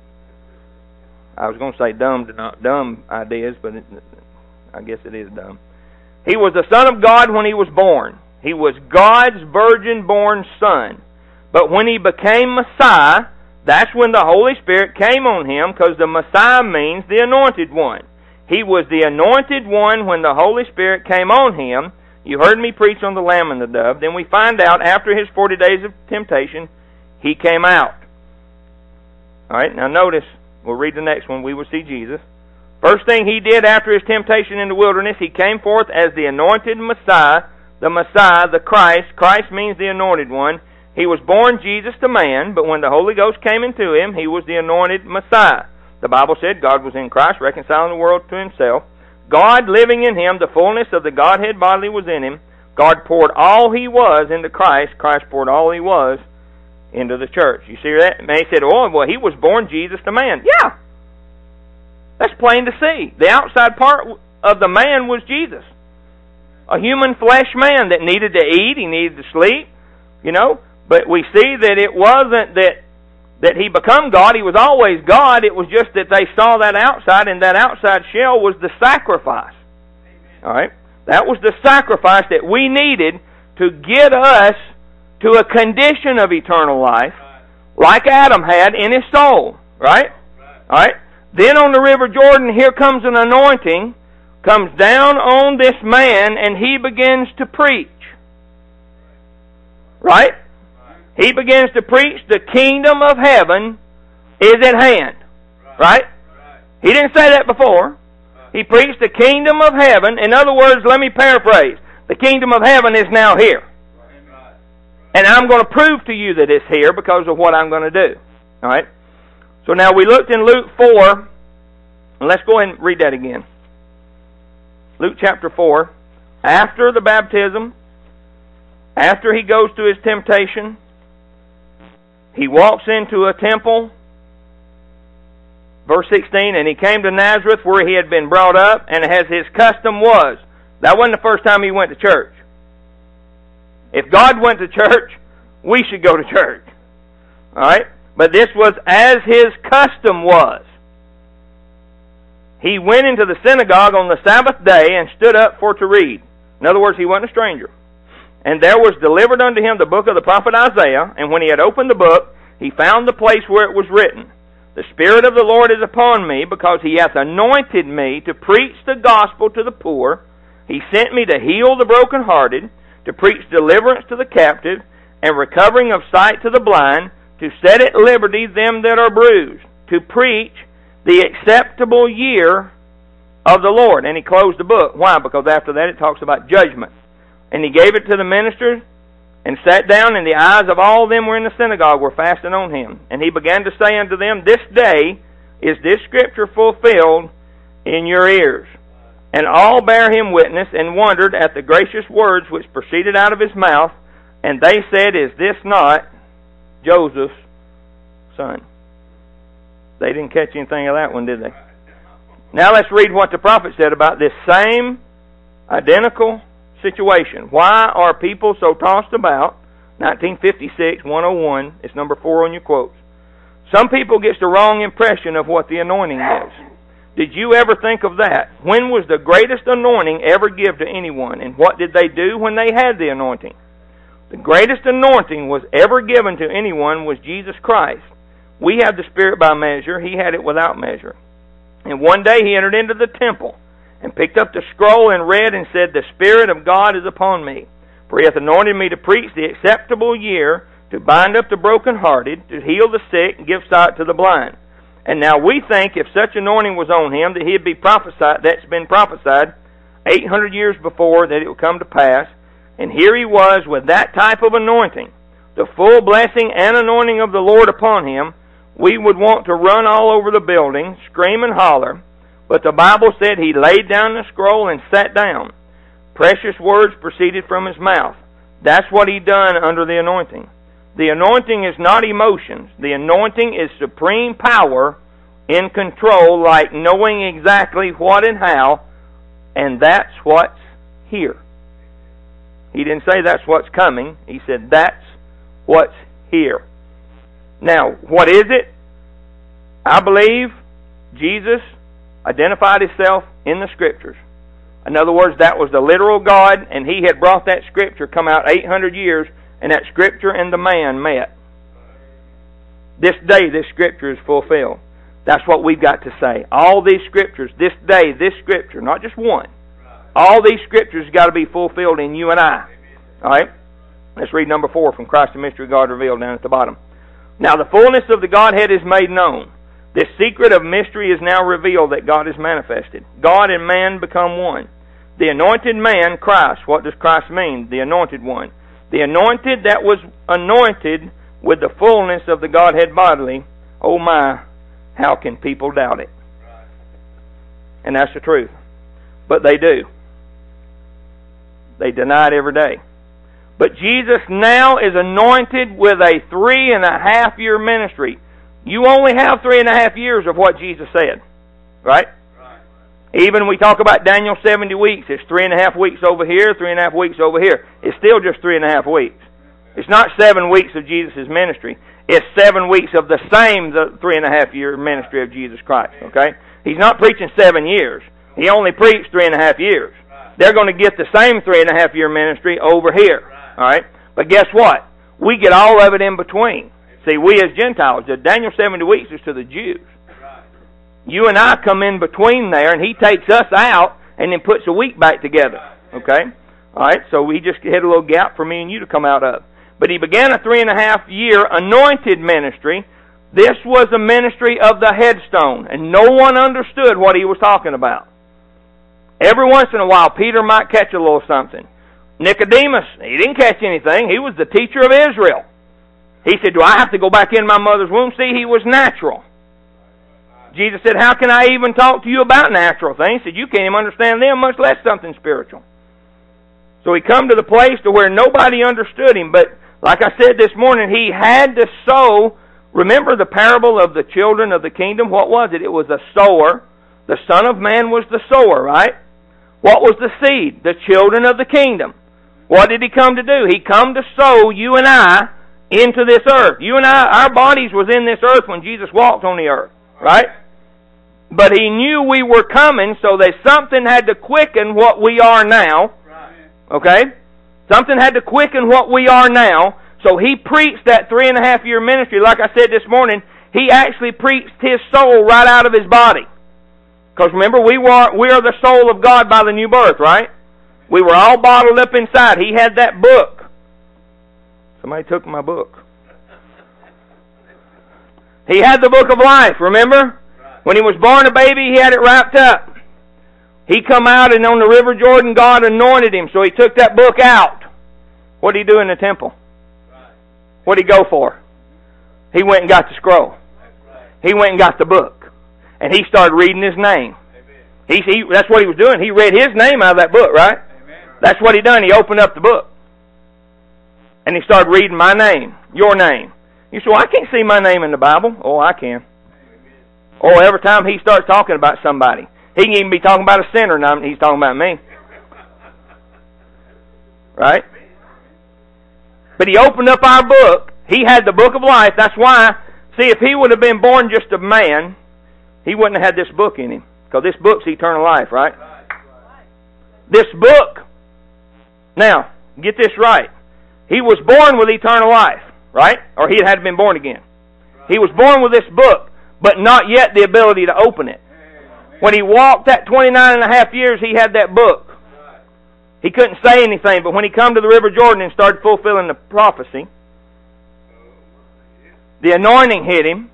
I was going to say dumb, dumb ideas, but it, I guess it is dumb. He was the Son of God when he was born. He was God's virgin-born Son. But when he became Messiah, that's when the Holy Spirit came on him, because the Messiah means the anointed one. He was the anointed one when the Holy Spirit came on him. You heard me preach on the lamb and the dove. Then we find out after his forty days of temptation, he came out. All right, now notice, we'll read the next one. We will see Jesus. First thing he did after his temptation in the wilderness, he came forth as the anointed Messiah, the Messiah, the Christ. Christ means the anointed one. He was born Jesus the man, but when the Holy Ghost came into him, he was the anointed Messiah. The Bible said God was in Christ, reconciling the world to himself. God living in him, the fullness of the Godhead bodily was in him. God poured all he was into Christ. Christ poured all he was into the church. You see that? And they said, oh, well, he was born Jesus the man. Yeah. That's plain to see. The outside part of the man was Jesus. A human flesh man that needed to eat, he needed to sleep, you know. But we see that it wasn't that that he become God. He was always God. It was just that they saw that outside, and that outside shell was the sacrifice. Amen. All right? That was the sacrifice that we needed to get us to a condition of eternal life, like Adam had in his soul. Right? All right? Then on the River Jordan, here comes an anointing, comes down on this man, and he begins to preach. Right? He begins to preach the kingdom of heaven is at hand. Right? He didn't say that before. He preached the kingdom of heaven. In other words, let me paraphrase. The kingdom of heaven is now here. And I'm going to prove to you that it's here because of what I'm going to do. All right? So now we looked in Luke four. And let's go ahead and read that again. Luke chapter four. After the baptism, after he goes to his temptation, he walks into a temple. Verse sixteen, and he came to Nazareth where he had been brought up, and as his custom was. That wasn't the first time he went to church. If God went to church, we should go to church. Alright? But this was as his custom was. He went into the synagogue on the Sabbath day and stood up for to read. In other words, he wasn't a stranger. And there was delivered unto him the book of the prophet Isaiah, and when he had opened the book, he found the place where it was written, the Spirit of the Lord is upon me, because he hath anointed me to preach the gospel to the poor. He sent me to heal the brokenhearted, to preach deliverance to the captive, and recovering of sight to the blind, to set at liberty them that are bruised, to preach the acceptable year of the Lord. And he closed the book. Why? Because after that it talks about judgment. And he gave it to the ministers, and sat down, and the eyes of all them were in the synagogue were fastened on him. And he began to say unto them, this day is this scripture fulfilled in your ears. And all bare him witness, and wondered at the gracious words which proceeded out of his mouth. And they said, is this not Joseph's son? They didn't catch anything of that one, did they? Now let's read what the prophet said about this same identical situation. Why are people so tossed about? nineteen fifty-six, one oh one. It's number four on your quotes. Some people get the wrong impression of what the anointing is. Did you ever think of that? When was the greatest anointing ever given to anyone? And what did they do when they had the anointing? The greatest anointing was ever given to anyone was Jesus Christ. We have the Spirit by measure. He had it without measure. And one day he entered into the temple. and picked up the scroll and read and said, The Spirit of God is upon me, for He hath anointed me to preach the acceptable year, to bind up the brokenhearted, to heal the sick, and give sight to the blind. And now we think if such anointing was on Him, that He'd be prophesied, that's been prophesied eight hundred years before, that it would come to pass. And here He was with that type of anointing, the full blessing and anointing of the Lord upon Him. We would want to run all over the building, scream and holler, but the Bible said He laid down the scroll and sat down. Precious words proceeded from His mouth. That's what He done under the anointing. The anointing is not emotions. The anointing is supreme power in control, like knowing exactly what and how, and that's what's here. He didn't say that's what's coming. He said that's what's here. Now, what is it? I believe Jesus identified Himself in the Scriptures. In other words, that was the literal God, and He had brought that Scripture, come out eight hundred years, and that Scripture and the man met. This day, this Scripture is fulfilled. That's what we've got to say. All these Scriptures, this day, this Scripture, not just one. All these Scriptures got to be fulfilled in you and I. All right? Let's read number four from Christ the Mystery of God Revealed down at the bottom. Now the fullness of the Godhead is made known. This secret of mystery is now revealed, that God is manifested. God and man become one. The anointed man, Christ. What does Christ mean? The anointed one. The anointed that was anointed with the fullness of the Godhead bodily. Oh my, how can people doubt it? And that's the truth. But they do. They deny it every day. But Jesus now is anointed with a three and a half year ministry. You only have three and a half years of what Jesus said. Right? Right. Even we talk about Daniel seventy weeks. It's three and a half weeks over here, three and a half weeks over here. It's still just three and a half weeks. It's not seven weeks of Jesus' ministry. It's seven weeks of the same the three and a half year ministry of Jesus Christ. Okay? He's not preaching seven years. He only preached three and a half years. They're going to get the same three and a half year ministry over here. All right? But guess what? We get all of it in between. See, we as Gentiles, the Daniel seventy weeks is to the Jews. You and I come in between there, and He takes us out and then puts a week back together. Okay? All right? So we just had a little gap for me and you to come out of. But He began a three and a half year anointed ministry. This was a ministry of the headstone, and no one understood what He was talking about. Every once in a while, Peter might catch a little something. Nicodemus, he didn't catch anything. He was the teacher of Israel. He said, do I have to go back in my mother's womb? See, he was natural. Jesus said, how can I even talk to you about natural things? He said, you can't even understand them, much less something spiritual. So He come to the place to where nobody understood Him. But like I said this morning, He had to sow. Remember the parable of the children of the kingdom? What was it? It was a sower. The Son of Man was the sower, right? What was the seed? The children of the kingdom. What did He come to do? He come to sow you and I into this earth. You and I, our bodies was in this earth when Jesus walked on the earth, right? But He knew we were coming, so that something had to quicken what we are now. Okay? Something had to quicken what we are now. So He preached that three and a half year ministry. Like I said this morning, He actually preached His soul right out of His body. Because remember, we were we are the soul of God by the new birth, right? We were all bottled up inside. He had that book. Somebody took my book. He had the book of life, remember? When He was born a baby, He had it wrapped up. He come out, and on the river Jordan, God anointed Him, so He took that book out. What did He do in the temple? What did He go for? He went and got the scroll. He went and got the book. And He started reading His name. He, he, that's what He was doing. He read His name out of that book, right? Amen. That's what He done. He opened up the book. And He started reading my name, your name. You say, well, I can't see my name in the Bible. Oh, I can. Amen. Or every time He starts talking about somebody. He can even be talking about a sinner, and He's talking about me. Right? But He opened up our book. He had the book of life. That's why, see, if He would have been born just a man, He wouldn't have had this book in Him. Because this book's eternal life, right? This book. Now, get this right. He was born with eternal life, right? Or He had been born again. He was born with this book, but not yet the ability to open it. When he walked that twenty-nine and a half years, he had that book. He couldn't say anything, but when he come to the River Jordan and started fulfilling the prophecy, the anointing hit him.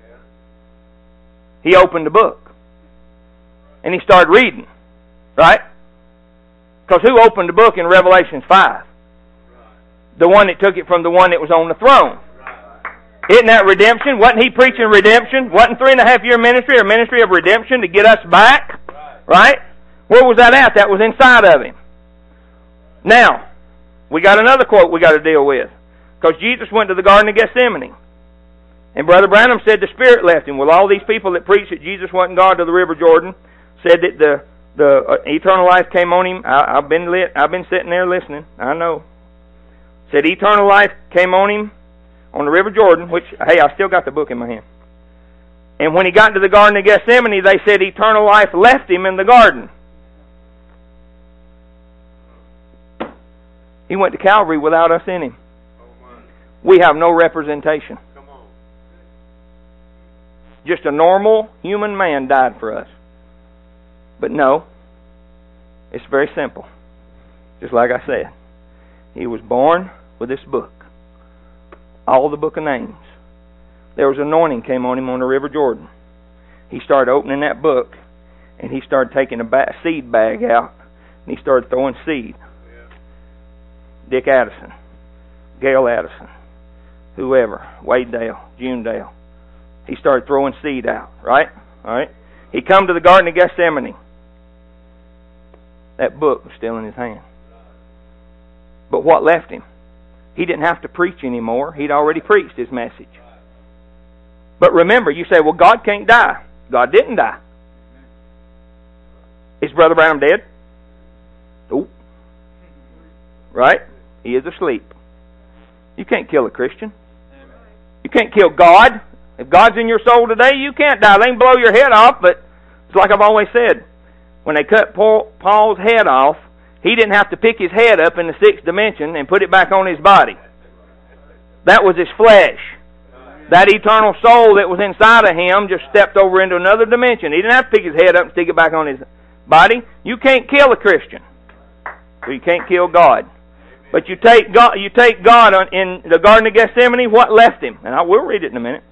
He opened the book. And he started reading. Right? Because who opened the book in Revelation five? The one that took it from the one that was on the throne. Isn't that redemption? Wasn't he preaching redemption? Wasn't three and a half year ministry a ministry of redemption to get us back? Right? Where was that at? That was inside of him. Now, we got another quote we got to deal with. Because Jesus went to the Garden of Gethsemane. And Brother Branham said the Spirit left him. Well, all these people that preached that Jesus wasn't God to the River Jordan said that the the uh, eternal life came on him. I, I've been lit. I've been sitting there listening. I know. Said eternal life came on him on the River Jordan, which, hey, I still got the book in my hand. And when he got to the Garden of Gethsemane, they said eternal life left him in the garden. He went to Calvary without us in him. We have no representation. Just a normal human man died for us. But no, it's very simple. Just like I said, he was born with this book. All the book of names. There was anointing came on him on the River Jordan. He started opening that book, and he started taking a ba- seed bag out, and he started throwing seed. Yeah. Dick Addison, Gail Addison, whoever, Wade Dale, June Dale. He started throwing seed out, right? All right. He come to the Garden of Gethsemane. That book was still in his hand. But what left him? He didn't have to preach anymore. He'd already preached his message. But remember, you say, well, God can't die. God didn't die. Is Brother Branham dead? Nope. Right? He is asleep. You can't kill a Christian. You can't kill God. If God's in your soul today, you can't die. They can blow your head off, but it's like I've always said. When they cut Paul, Paul's head off, he didn't have to pick his head up in the sixth dimension and put it back on his body. That was his flesh. That eternal soul that was inside of him just stepped over into another dimension. He didn't have to pick his head up and stick it back on his body. You can't kill a Christian. So you can't kill God. But you take God, you take God on, in the Garden of Gethsemane, what left him? And I will read it in a minute.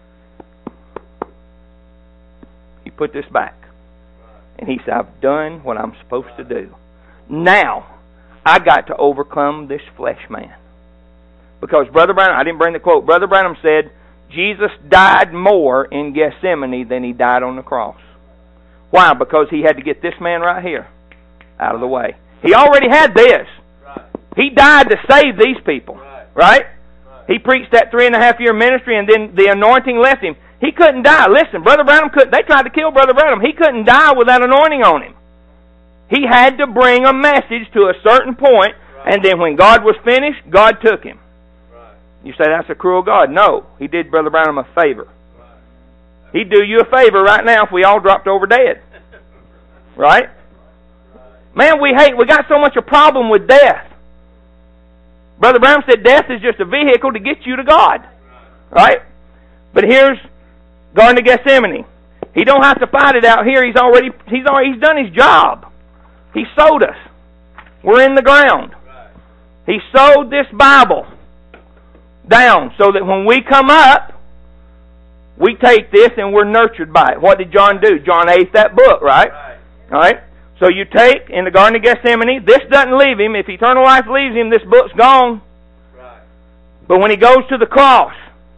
He put this back. And he said, I've done what I'm supposed to do. Now, I got to overcome this flesh man. Because Brother Branham, I didn't bring the quote, Brother Branham said, Jesus died more in Gethsemane than he died on the cross. Why? Because he had to get this man right here out of the way. He already had this. He died to save these people. Right? He preached that three and a half year ministry, and then the anointing left him. He couldn't die. Listen, Brother Branham couldn't. They tried to kill Brother Branham. He couldn't die with that anointing on him. He had to bring a message to a certain point, and then when God was finished, God took him. You say that's a cruel God. No, He did Brother Branham a favor. He'd do you a favor right now if we all dropped over dead. Right? Man, we hate, we got so much a problem with death. Brother Branham said death is just a vehicle to get you to God. Right? But here's Garden of Gethsemane. He don't have to fight it out here. He's already he's already he's done his job. He sowed us. We're in the ground. He sowed this Bible down so that when we come up, we take this and we're nurtured by it. What did John do? John ate that book, right? All right. So you take in the Garden of Gethsemane. This doesn't leave him. If eternal life leaves him, this book's gone. But when he goes to the cross,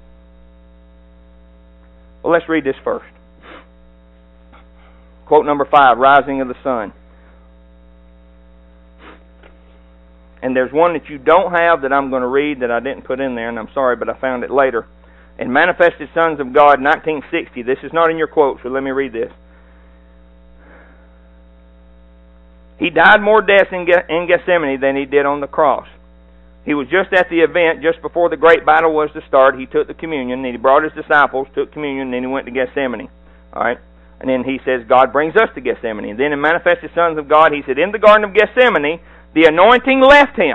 well, let's read this first. Quote number five, Rising of the Sun. And there's one that you don't have that I'm going to read that I didn't put in there, and I'm sorry, but I found it later. In Manifested Sons of God, nineteen sixty. This is not in your quote, so let me read this. He died more deaths in Gethsemane than he did on the cross. He was just at the event, just before the great battle was to start. He took the communion, and he brought his disciples, took communion, and then he went to Gethsemane. All right? And then he says, God brings us to Gethsemane. And then in Manifested Sons of God, he said, in the Garden of Gethsemane, the anointing left him.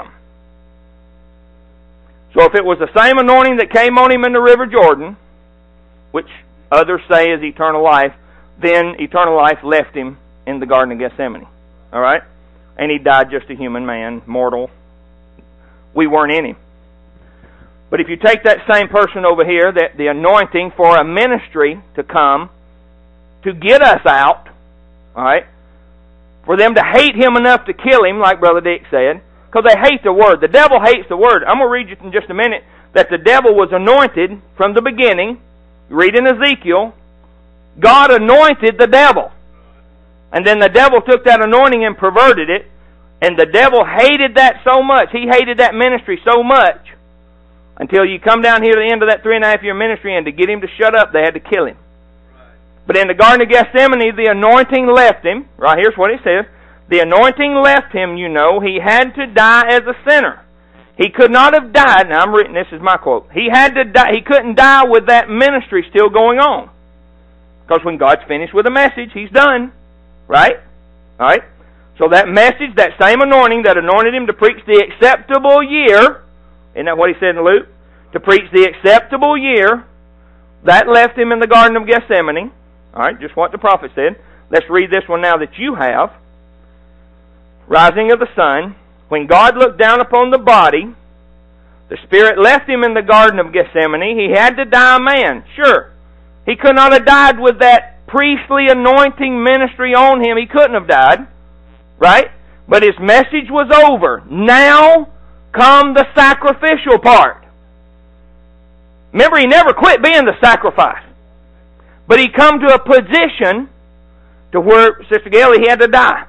So if it was the same anointing that came on him in the River Jordan, which others say is eternal life, then eternal life left him in the Garden of Gethsemane. All right? And he died just a human man, mortal. We weren't in him. But if you take that same person over here, that the anointing for a ministry to come, to get us out, all right, for them to hate him enough to kill him, like Brother Dick said, because they hate the Word. The devil hates the Word. I'm going to read you in just a minute that the devil was anointed from the beginning. Read in Ezekiel, God anointed the devil. And then the devil took that anointing and perverted it. And the devil hated that so much. He hated that ministry so much. Until you come down here to the end of that three and a half year ministry, and to get him to shut up, they had to kill him. But in the Garden of Gethsemane, the anointing left him. Right, here's what it says. The anointing left him, you know. He had to die as a sinner. He could not have died. Now, I'm reading, this is my quote. He had to die. He couldn't die with that ministry still going on. Because when God's finished with a message, He's done. Right? All right? So that message, that same anointing that anointed him to preach the acceptable year, isn't that what he said in Luke? To preach the acceptable year, that left him in the Garden of Gethsemane. All right, just what the prophet said. Let's read this one now that you have. Rising of the sun, when God looked down upon the body, the Spirit left him in the Garden of Gethsemane. He had to die a man, sure. He could not have died with that priestly anointing ministry on him. He couldn't have died, right? But his message was over. Now come the sacrificial part. Remember, he never quit being the sacrifice. But he come to a position to where, Sister Gailey, he had to die.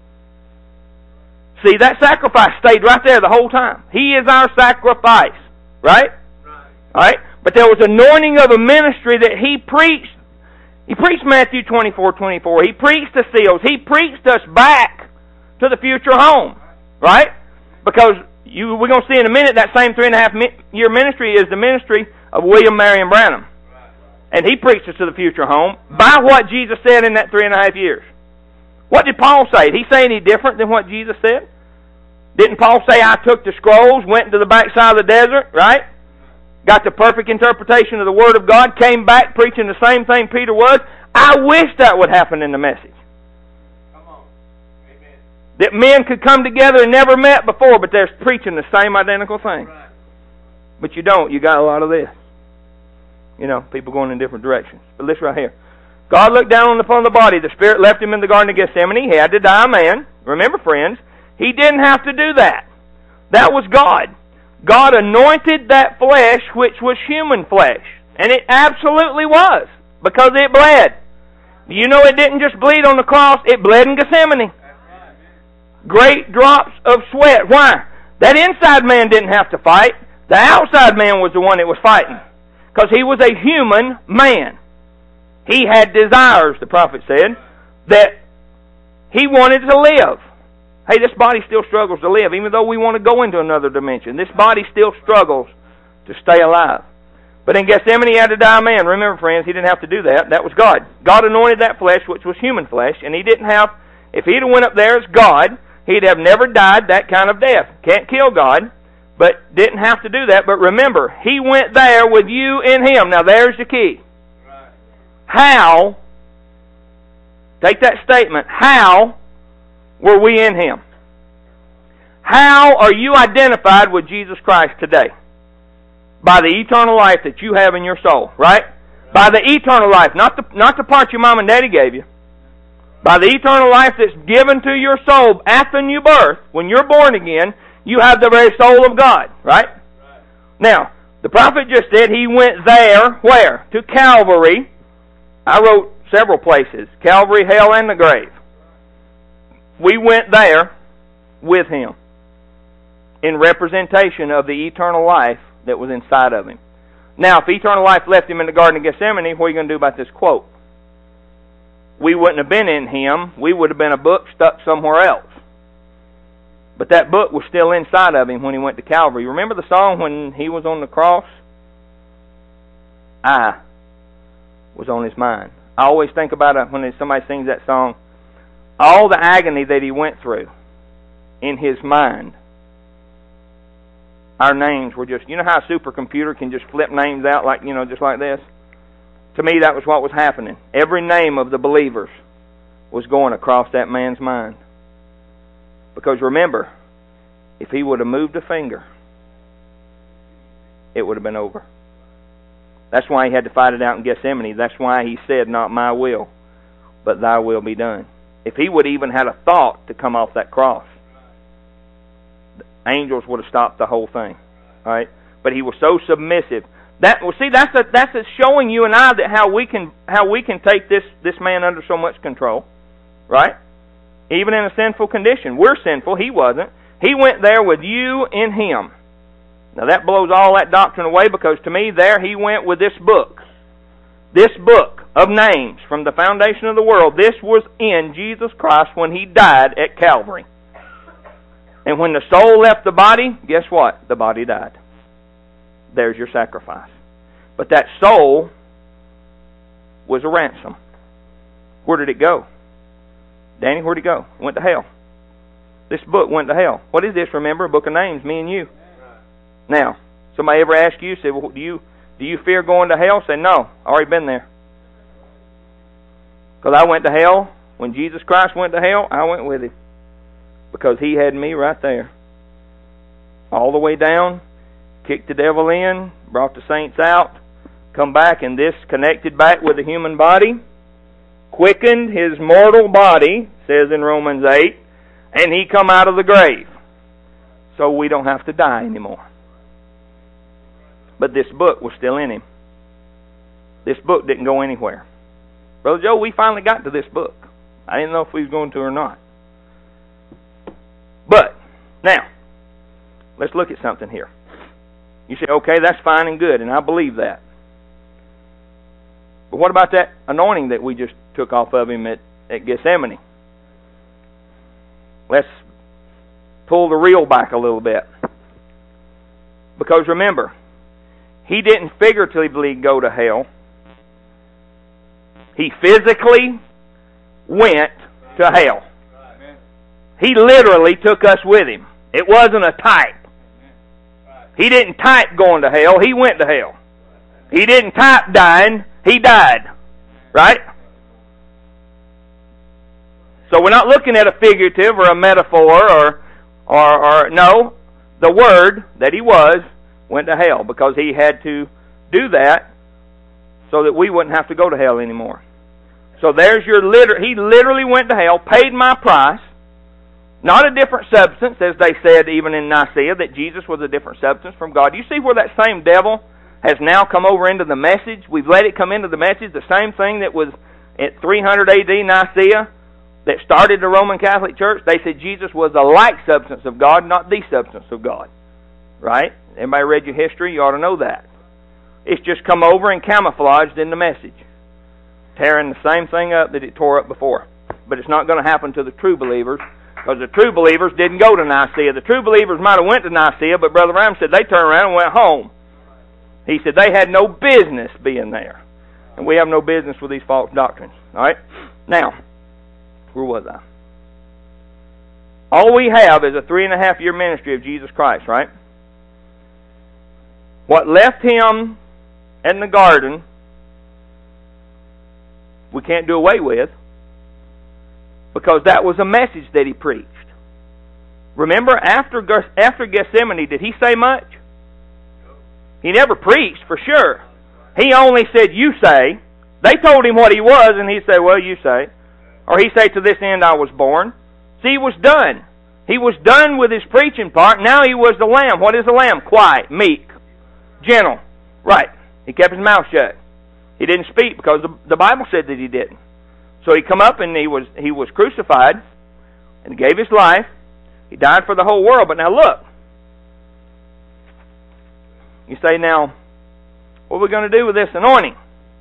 See, that sacrifice stayed right there the whole time. He is our sacrifice. Right? Right. All right? But there was anointing of a ministry that he preached. He preached Matthew twenty-four twenty-four. He preached the seals. He preached us back to the future home. Right? Because you, we're going to see in a minute that same three and a half year ministry is the ministry of William Marion Branham. And he preached us to the future home by what Jesus said in that three and a half years. What did Paul say? Did he say any different than what Jesus said? Didn't Paul say, I took the scrolls, went to the backside of the desert, right? Got the perfect interpretation of the Word of God, came back preaching the same thing Peter was? I wish that would happen in the message. Come on. Amen. That men could come together and never met before, but they're preaching the same identical thing. Right. But you don't. You got a lot of this. You know, people going in different directions. But listen right here. God looked down upon the body. The Spirit left him in the Garden of Gethsemane. He had to die a man. Remember, friends, he didn't have to do that. That was God. God anointed that flesh, which was human flesh. And it absolutely was, because it bled. You know it didn't just bleed on the cross, it bled in Gethsemane. Great drops of sweat. Why? That inside man didn't have to fight. The outside man was the one that was fighting. Because he was a human man. He had desires, the prophet said, that he wanted to live. Hey, this body still struggles to live, even though we want to go into another dimension. This body still struggles to stay alive. But in Gethsemane, he had to die a man. Remember, friends, he didn't have to do that. That was God. God anointed that flesh, which was human flesh, and he didn't have, if he'd have went up there as God, he'd have never died that kind of death. Can't kill God, but didn't have to do that. But remember, he went there with you in him. Now, there's the key. How, take that statement, how were we in him? How are you identified with Jesus Christ today? By the eternal life that you have in your soul, right? By the eternal life, not the, not the part your mom and daddy gave you. By the eternal life that's given to your soul at the new birth, when you're born again, you have the very soul of God, right? Right. Now, the prophet just said he went there, where? To Calvary. I wrote several places, Calvary, hell, and the grave. We went there with him in representation of the eternal life that was inside of him. Now, if eternal life left him in the Garden of Gethsemane, what are you going to do about this quote? We wouldn't have been in him. We would have been a book stuck somewhere else. But that book was still inside of him when he went to Calvary. Remember the song when he was on the cross? I was on his mind. I always think about it when somebody sings that song. All the agony that he went through in his mind. Our names were just, you know how a supercomputer can just flip names out like, you know, just like this? To me, that was what was happening. Every name of the believers was going across that man's mind. Because remember, if he would have moved a finger, it would have been over. That's why he had to fight it out in Gethsemane. That's why he said, not my will, but thy will be done. If he would have even had a thought to come off that cross, the angels would have stopped the whole thing. All right? But he was so submissive. That well, see, that's a, that's a showing you and I that how we can how we can take this this man under so much control, right? Even in a sinful condition, we're sinful. He wasn't. He went there with you in him. Now that blows all that doctrine away, because to me, there he went with this book, this book of names from the foundation of the world. This was in Jesus Christ when he died at Calvary. And when the soul left the body, guess what? The body died. There's your sacrifice. But that soul was a ransom. Where did it go? Danny, where'd it go? It went to hell. This book went to hell. What is this? Remember, a book of names, me and you. Now, somebody ever ask you, say, well, do you do you fear going to hell? Say, no, I already been there. Because I went to hell. When Jesus Christ went to hell, I went with him. Because he had me right there. All the way down, kicked the devil in, brought the saints out, come back, and this connected back with the human body, quickened his mortal body, says in Romans eight, and he come out of the grave. So we don't have to die anymore. But this book was still in him. This book didn't go anywhere. Brother Joe, we finally got to this book. I didn't know if we was going to or not. But, now, let's look at something here. You say, okay, that's fine and good, and I believe that. But what about that anointing that we just took off of him at, at Gethsemane? Let's pull the reel back a little bit. Because remember, he didn't figuratively go to hell. He physically went to hell. He literally took us with him. It wasn't a type. He didn't type going to hell. He went to hell. He didn't type dying. He died. Right? So we're not looking at a figurative or a metaphor or, or, or no. The Word that he was went to hell because he had to do that so that we wouldn't have to go to hell anymore. So there's your liter- he literally went to hell, paid my price. Not a different substance, as they said even in Nicaea, that Jesus was a different substance from God. You see where that same devil has now come over into the message? We've let it come into the message. The same thing that was at three hundred A D Nicaea that started the Roman Catholic Church. They said Jesus was the like substance of God, not the substance of God. Right? Everybody read your history? You ought to know that. It's just come over and camouflaged in the message, tearing the same thing up that it tore up before. But it's not going to happen to the true believers, because the true believers didn't go to Nicaea. The true believers might have went to Nicaea, but Brother Branham said they turned around and went home. He said they had no business being there. And we have no business with these false doctrines. All right? Now, where was I? All we have is a three and a half year ministry of Jesus Christ, right? What left him in the garden, we can't do away with, because that was a message that he preached. Remember, after after Gethsemane, did he say much? He never preached, for sure. He only said, you say. They told him what he was, and he said, well, you say. Or he said, to this end I was born. See, he was done. He was done with his preaching part. Now he was the lamb. What is the lamb? Quiet, meek, gentle. Right. He kept his mouth shut. He didn't speak because the, the Bible said that he didn't. So he come up and he was he was crucified and gave his life. He died for the whole world. But now look. You say, now, what are we going to do with this anointing?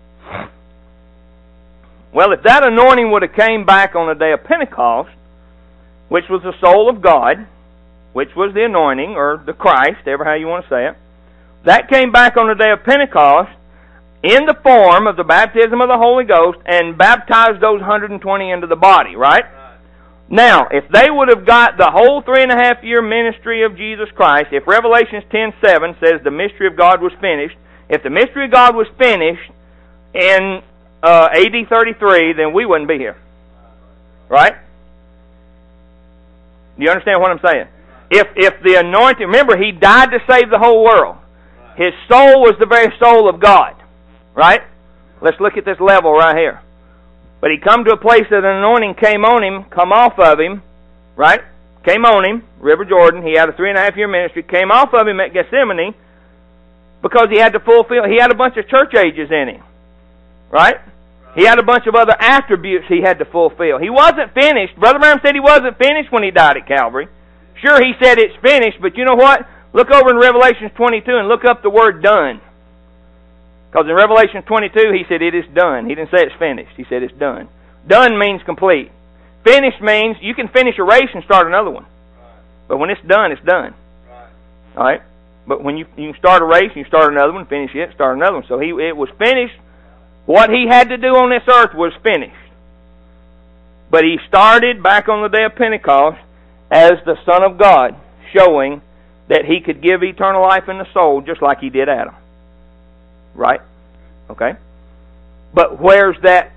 Well, if that anointing would have came back on the day of Pentecost, which was the soul of God, which was the anointing, or the Christ, ever how you want to say it, that came back on the day of Pentecost in the form of the baptism of the Holy Ghost and baptized those one hundred twenty into the body, right? right? Now, if they would have got the whole three and a half year ministry of Jesus Christ, if Revelation ten seven says the mystery of God was finished, if the mystery of God was finished, in uh, A D thirty-three, then we wouldn't be here. Right? Do you understand what I'm saying? If if the anointing, remember, He died to save the whole world. His soul was the very soul of God. Right? Let's look at this level right here. But He come to a place that an anointing came on Him, come off of Him, right? Came on Him, River Jordan. He had a three and a half year ministry, came off of Him at Gethsemane because He had to fulfill, He had a bunch of church ages in Him. Right? He had a bunch of other attributes He had to fulfill. He wasn't finished. Brother Branham said He wasn't finished when He died at Calvary. Sure, He said it's finished, but you know what? Look over in Revelation twenty-two and look up the word done. Because in Revelation twenty-two, He said it is done. He didn't say it's finished. He said it's done. Done means complete. Finished means you can finish a race and start another one. But when it's done, it's done. All right? But when you you start a race, you start another one, finish it, start another one. So he it was finished. What He had to do on this earth was finished. But He started back on the day of Pentecost as the Son of God, showing that He could give eternal life in the soul just like He did Adam. Right? Okay? But where's that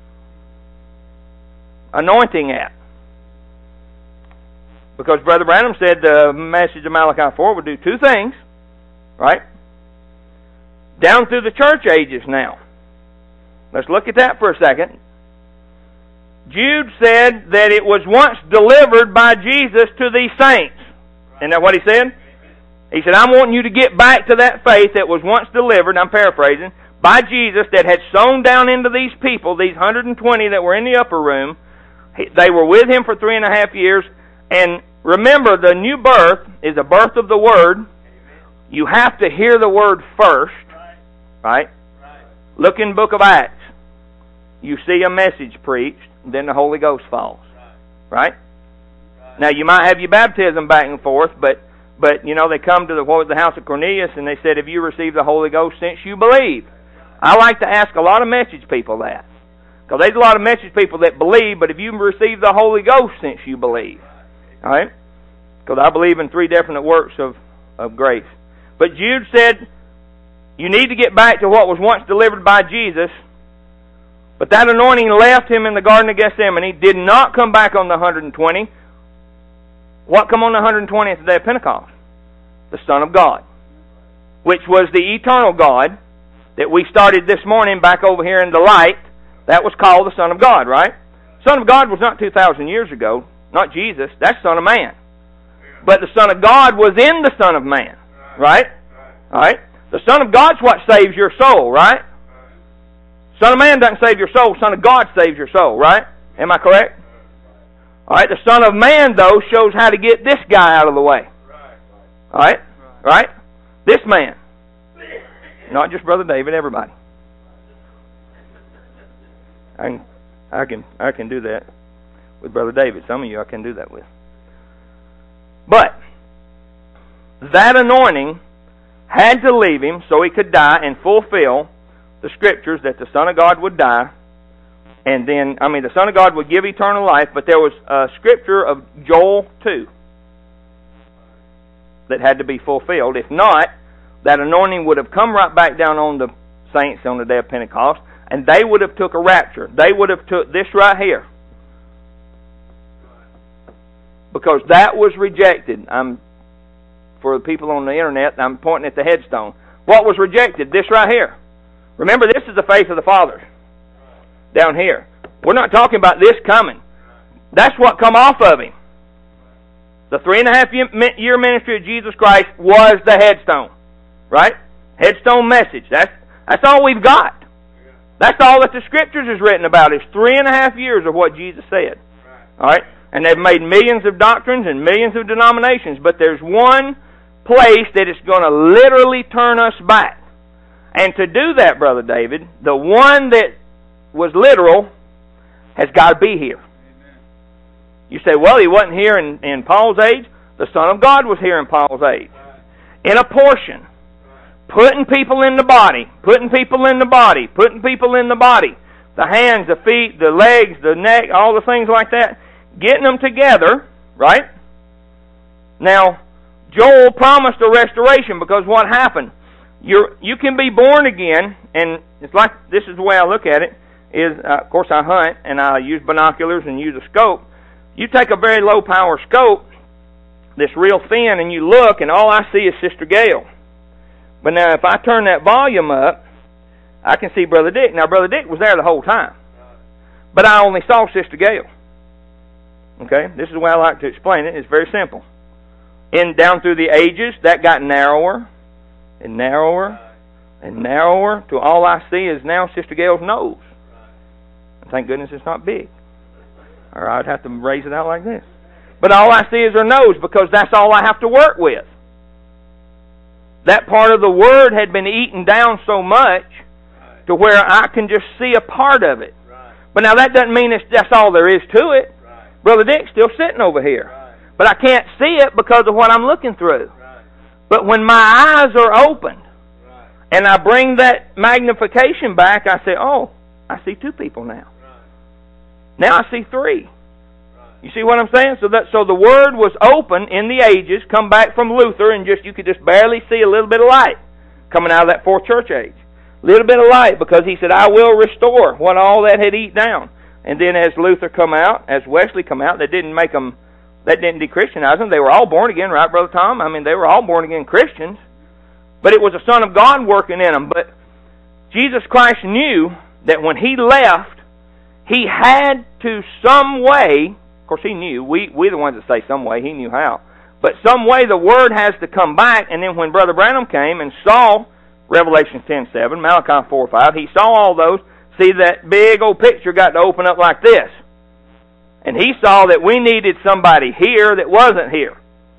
anointing at? Because Brother Branham said the message of Malachi four would do two things. Right? Down through the church ages now. Let's look at that for a second. Jude said that it was once delivered by Jesus to these saints. Isn't that what he said? He said, I'm wanting you to get back to that faith that was once delivered, I'm paraphrasing, by Jesus that had sown down into these people, these one hundred twenty that were in the upper room. They were with Him for three and a half years. And remember, the new birth is a birth of the Word. You have to hear the Word first. Right? Look in the book of Acts. You see a message preached, then the Holy Ghost falls. Right? Now, you might have your baptism back and forth, but But, you know, they come to the, what was the house of Cornelius, and they said, have you received the Holy Ghost since you believe? I like to ask a lot of message people that. Because there's a lot of message people that believe, but have you received the Holy Ghost since you believe? All right? Because I believe in three different works of, of grace. But Jude said, you need to get back to what was once delivered by Jesus. But that anointing left Him in the Garden of Gethsemane, did not come back on the one hundred twenty. What come on the one hundred twentieth day of Pentecost? The Son of God, which was the eternal God that we started this morning back over here in the light. That was called the Son of God, right? Son of God was not two thousand years ago, not Jesus. That's Son of Man. But the Son of God was in the Son of Man, right? All right? The Son of God's what saves your soul, right? Son of Man doesn't save your soul. Son of God saves your soul, right? Am I correct? All right, the Son of Man, though, shows how to get this guy out of the way. All right? Right? This man. Not just Brother David, everybody. I can, I can, I can do that with Brother David. Some of you I can do that with. But that anointing had to leave him so he could die and fulfill the Scriptures that the Son of God would die. And then, I mean, the Son of God would give eternal life, but there was a Scripture of Joel two that had to be fulfilled. If not, that anointing would have come right back down on the saints on the day of Pentecost, and they would have took a rapture. They would have took this right here. Because that was rejected. I'm, for the people on the internet, I'm pointing at the headstone. What was rejected? This right here. Remember, this is the face of the Father. Down here. We're not talking about this coming. That's what come off of Him. The three and a half year ministry of Jesus Christ was the headstone. Right? Headstone message. That's, that's all we've got. That's all that the Scriptures is written about, is three and a half years of what Jesus said. Alright? And they've made millions of doctrines and millions of denominations, but there's one place that is going to literally turn us back. And to do that, Brother David, the one that was literal has got to be here. You say, well, he wasn't here in, in Paul's age. The Son of God was here in Paul's age. In a portion. Putting people in the body. Putting people in the body. Putting people in the body. The hands, the feet, the legs, the neck, all the things like that. Getting them together, right? Now, Joel promised a restoration, because what happened? You're, you can be born again and it's like, this is the way I look at it, is, uh, of course I hunt, and I use binoculars and use a scope. You take a very low power scope, that's real thin, and you look, and all I see is Sister Gail. But now if I turn that volume up, I can see Brother Dick. Now Brother Dick was there the whole time, but I only saw Sister Gail. Okay, this is the way I like to explain it. It's very simple. In down through the ages, that got narrower and narrower and narrower to all I see is now Sister Gail's nose. And thank goodness it's not big, or I'd have to raise it out like this. But all I see is her nose, because that's all I have to work with. That part of the Word had been eaten down so much to where I can just see a part of it. But now that doesn't mean it's, that's all there is to it. Brother Dick's still sitting over here. But I can't see it because of what I'm looking through. But when my eyes are opened, and I bring that magnification back, I say, oh, I see two people now. Now I see three. You see what I'm saying? So that so the Word was open in the ages, come back from Luther, and just you could just barely see a little bit of light coming out of that fourth church age. A little bit of light, because he said, I will restore what all that had eat down. And then as Luther come out, as Wesley come out, that didn't make them, that didn't de-Christianize them. They were all born again, right, Brother Tom? I mean, they were all born again Christians. But it was the Son of God working in them. But Jesus Christ knew that when He left, He had to some way, of course He knew, we, we're the ones that say some way, He knew how, but some way the Word has to come back. And then when Brother Branham came and saw Revelation ten seven, Malachi four five, he saw all those, see that big old picture got to open up like this. And he saw that we needed somebody here that wasn't here.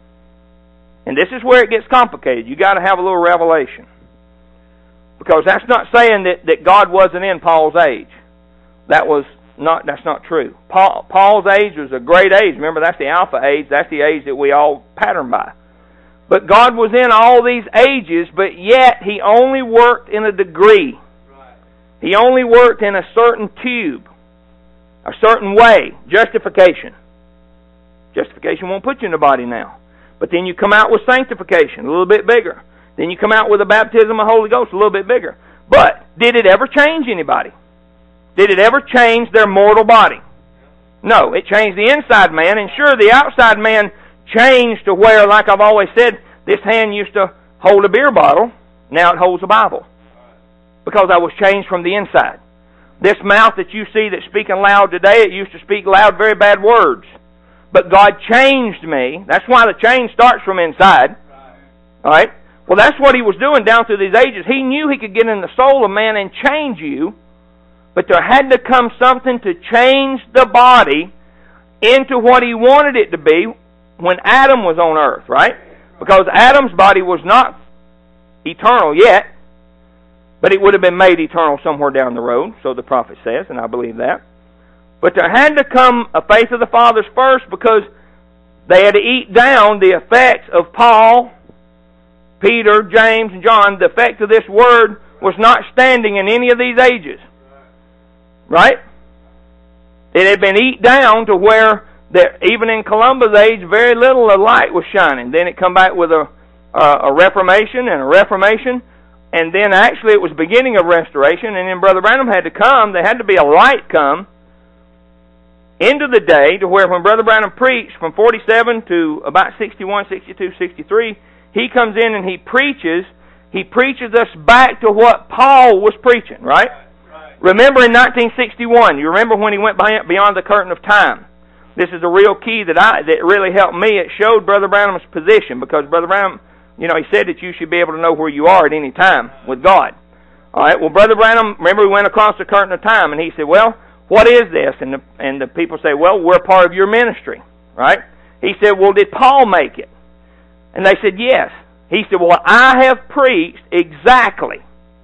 And this is where it gets complicated. You got to have a little revelation. Because that's not saying that, that God wasn't in Paul's age. That was not that's not true. Paul, Paul's age was a great age. Remember, that's the Alpha age. That's the age that we all pattern by. But God was in all these ages, but yet He only worked in a degree. He only worked in a certain tube, a certain way. Justification. Justification won't put you in the body now. But then you come out with sanctification, a little bit bigger. Then you come out with a baptism of the Holy Ghost, a little bit bigger. But did it ever change anybody? Did it ever change their mortal body? No, it changed the inside man, and sure, the outside man changed to where, like I've always said, this hand used to hold a beer bottle, now it holds a Bible. Because I was changed from the inside. This mouth that you see that's speaking loud today, it used to speak loud, very bad words. But God changed me. That's why the change starts from inside. Alright? Well, that's what He was doing down through these ages. He knew He could get in the soul of man and change you, but there had to come something to change the body into what He wanted it to be when Adam was on earth, right? Because Adam's body was not eternal yet, but it would have been made eternal somewhere down the road, so the prophet says, and I believe that. But there had to come a faith of the fathers first, because they had to eat down the effects of Paul, Peter, James, and John. The effect of this Word was not standing in any of these ages. Right? It had been eat down to where, there, even in Columbus' age, very little of light was shining. Then it come back with a, a, a Reformation and a Reformation. And then actually it was beginning of restoration, and then Brother Branham had to come. There had to be a light come into the day to where when Brother Branham preached from forty-seven to about sixty-one, sixty-two, sixty-three, he comes in and he preaches. He preaches us back to what Paul was preaching, right? right. Remember in nineteen sixty-one, you remember when he went beyond the curtain of time. This is a real key that I that really helped me. It showed Brother Branham's position, because Brother Branham, you know, he said that you should be able to know where you are at any time with God. All right, well, Brother Branham, remember, we went across the curtain of time, and he said, well, what is this? And the, and the people say, well, we're part of your ministry, right? He said, well, did Paul make it? And they said, yes. He said, well, I have preached exactly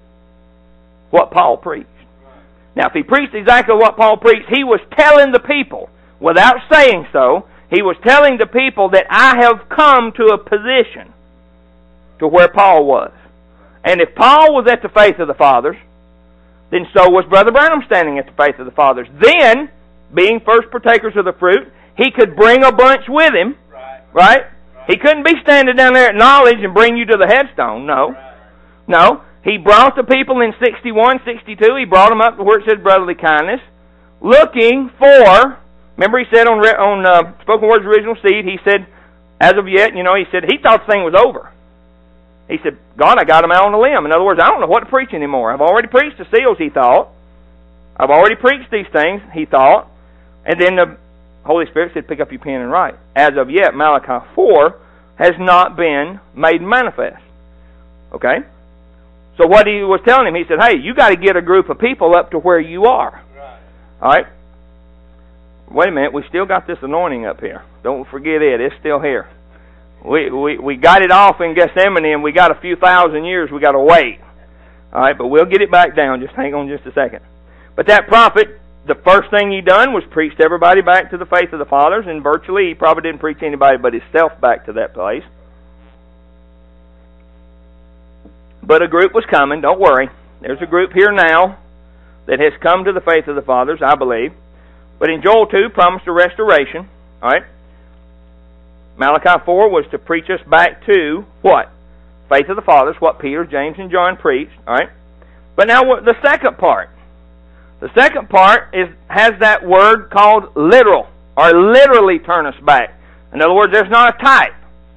what Paul preached. Now, if he preached exactly what Paul preached, he was telling the people, without saying so, he was telling the people that I have come to a position to where Paul was. And if Paul was at the faith of the fathers, then so was Brother Branham standing at the faith of the fathers. Then, being first partakers of the fruit, he could bring a bunch with him, right? right? right. He couldn't be standing down there at knowledge and bring you to the headstone, no. Right. No. He brought the people in sixty-one, sixty-two, he brought them up to where it says brotherly kindness, looking for, remember he said on on uh, Spoken Word's original seed, he said, as of yet, you know, he said he thought the thing was over. He said, God, I got him out on a limb. In other words, I don't know what to preach anymore. I've already preached the seals, he thought. I've already preached these things, he thought. And then the Holy Spirit said, pick up your pen and write. As of yet, Malachi four has not been made manifest. Okay? So what he was telling him, he said, hey, you got to get a group of people up to where you are. Right. All right? Wait a minute, we still got this anointing up here. Don't forget it, it's still here. We we we got it off in Gethsemane, and we got a few thousand years we got to wait. All right, but we'll get it back down. Just hang on just a second. But that prophet, the first thing he done was preached everybody back to the faith of the fathers, and virtually he probably didn't preach anybody but himself back to that place. But a group was coming, don't worry. There's a group here now that has come to the faith of the fathers, I believe. But in Joel two, promised a restoration. All right? Malachi four was to preach us back to what? Faith of the fathers, what Peter, James, and John preached. All right? But now the second part. The second part is has that word called literal, or literally turn us back. In other words, there's not a type.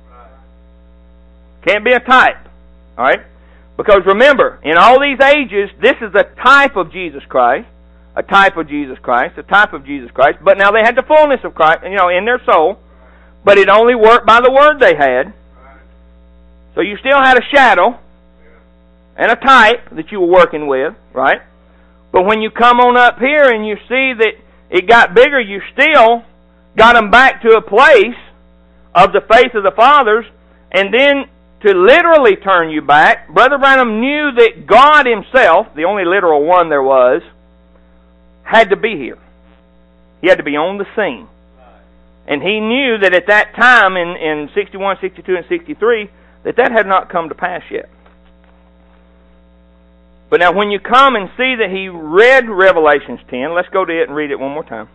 Can't be a type. All right? Because remember, in all these ages, this is a type of Jesus Christ. A type of Jesus Christ, a type of Jesus Christ. But now they had the fullness of Christ, you know, in their soul. But it only worked by the word they had. So you still had a shadow and a type that you were working with, right? But when you come on up here and you see that it got bigger, you still got them back to a place of the faith of the fathers, and then to literally turn you back, Brother Branham knew that God Himself, the only literal one there was, had to be here. He had to be on the scene. And he knew that at that time in, in sixty-one, sixty-two, and sixty-three, that that had not come to pass yet. But now when you come and see that he read Revelations ten, let's go to it and read it one more time.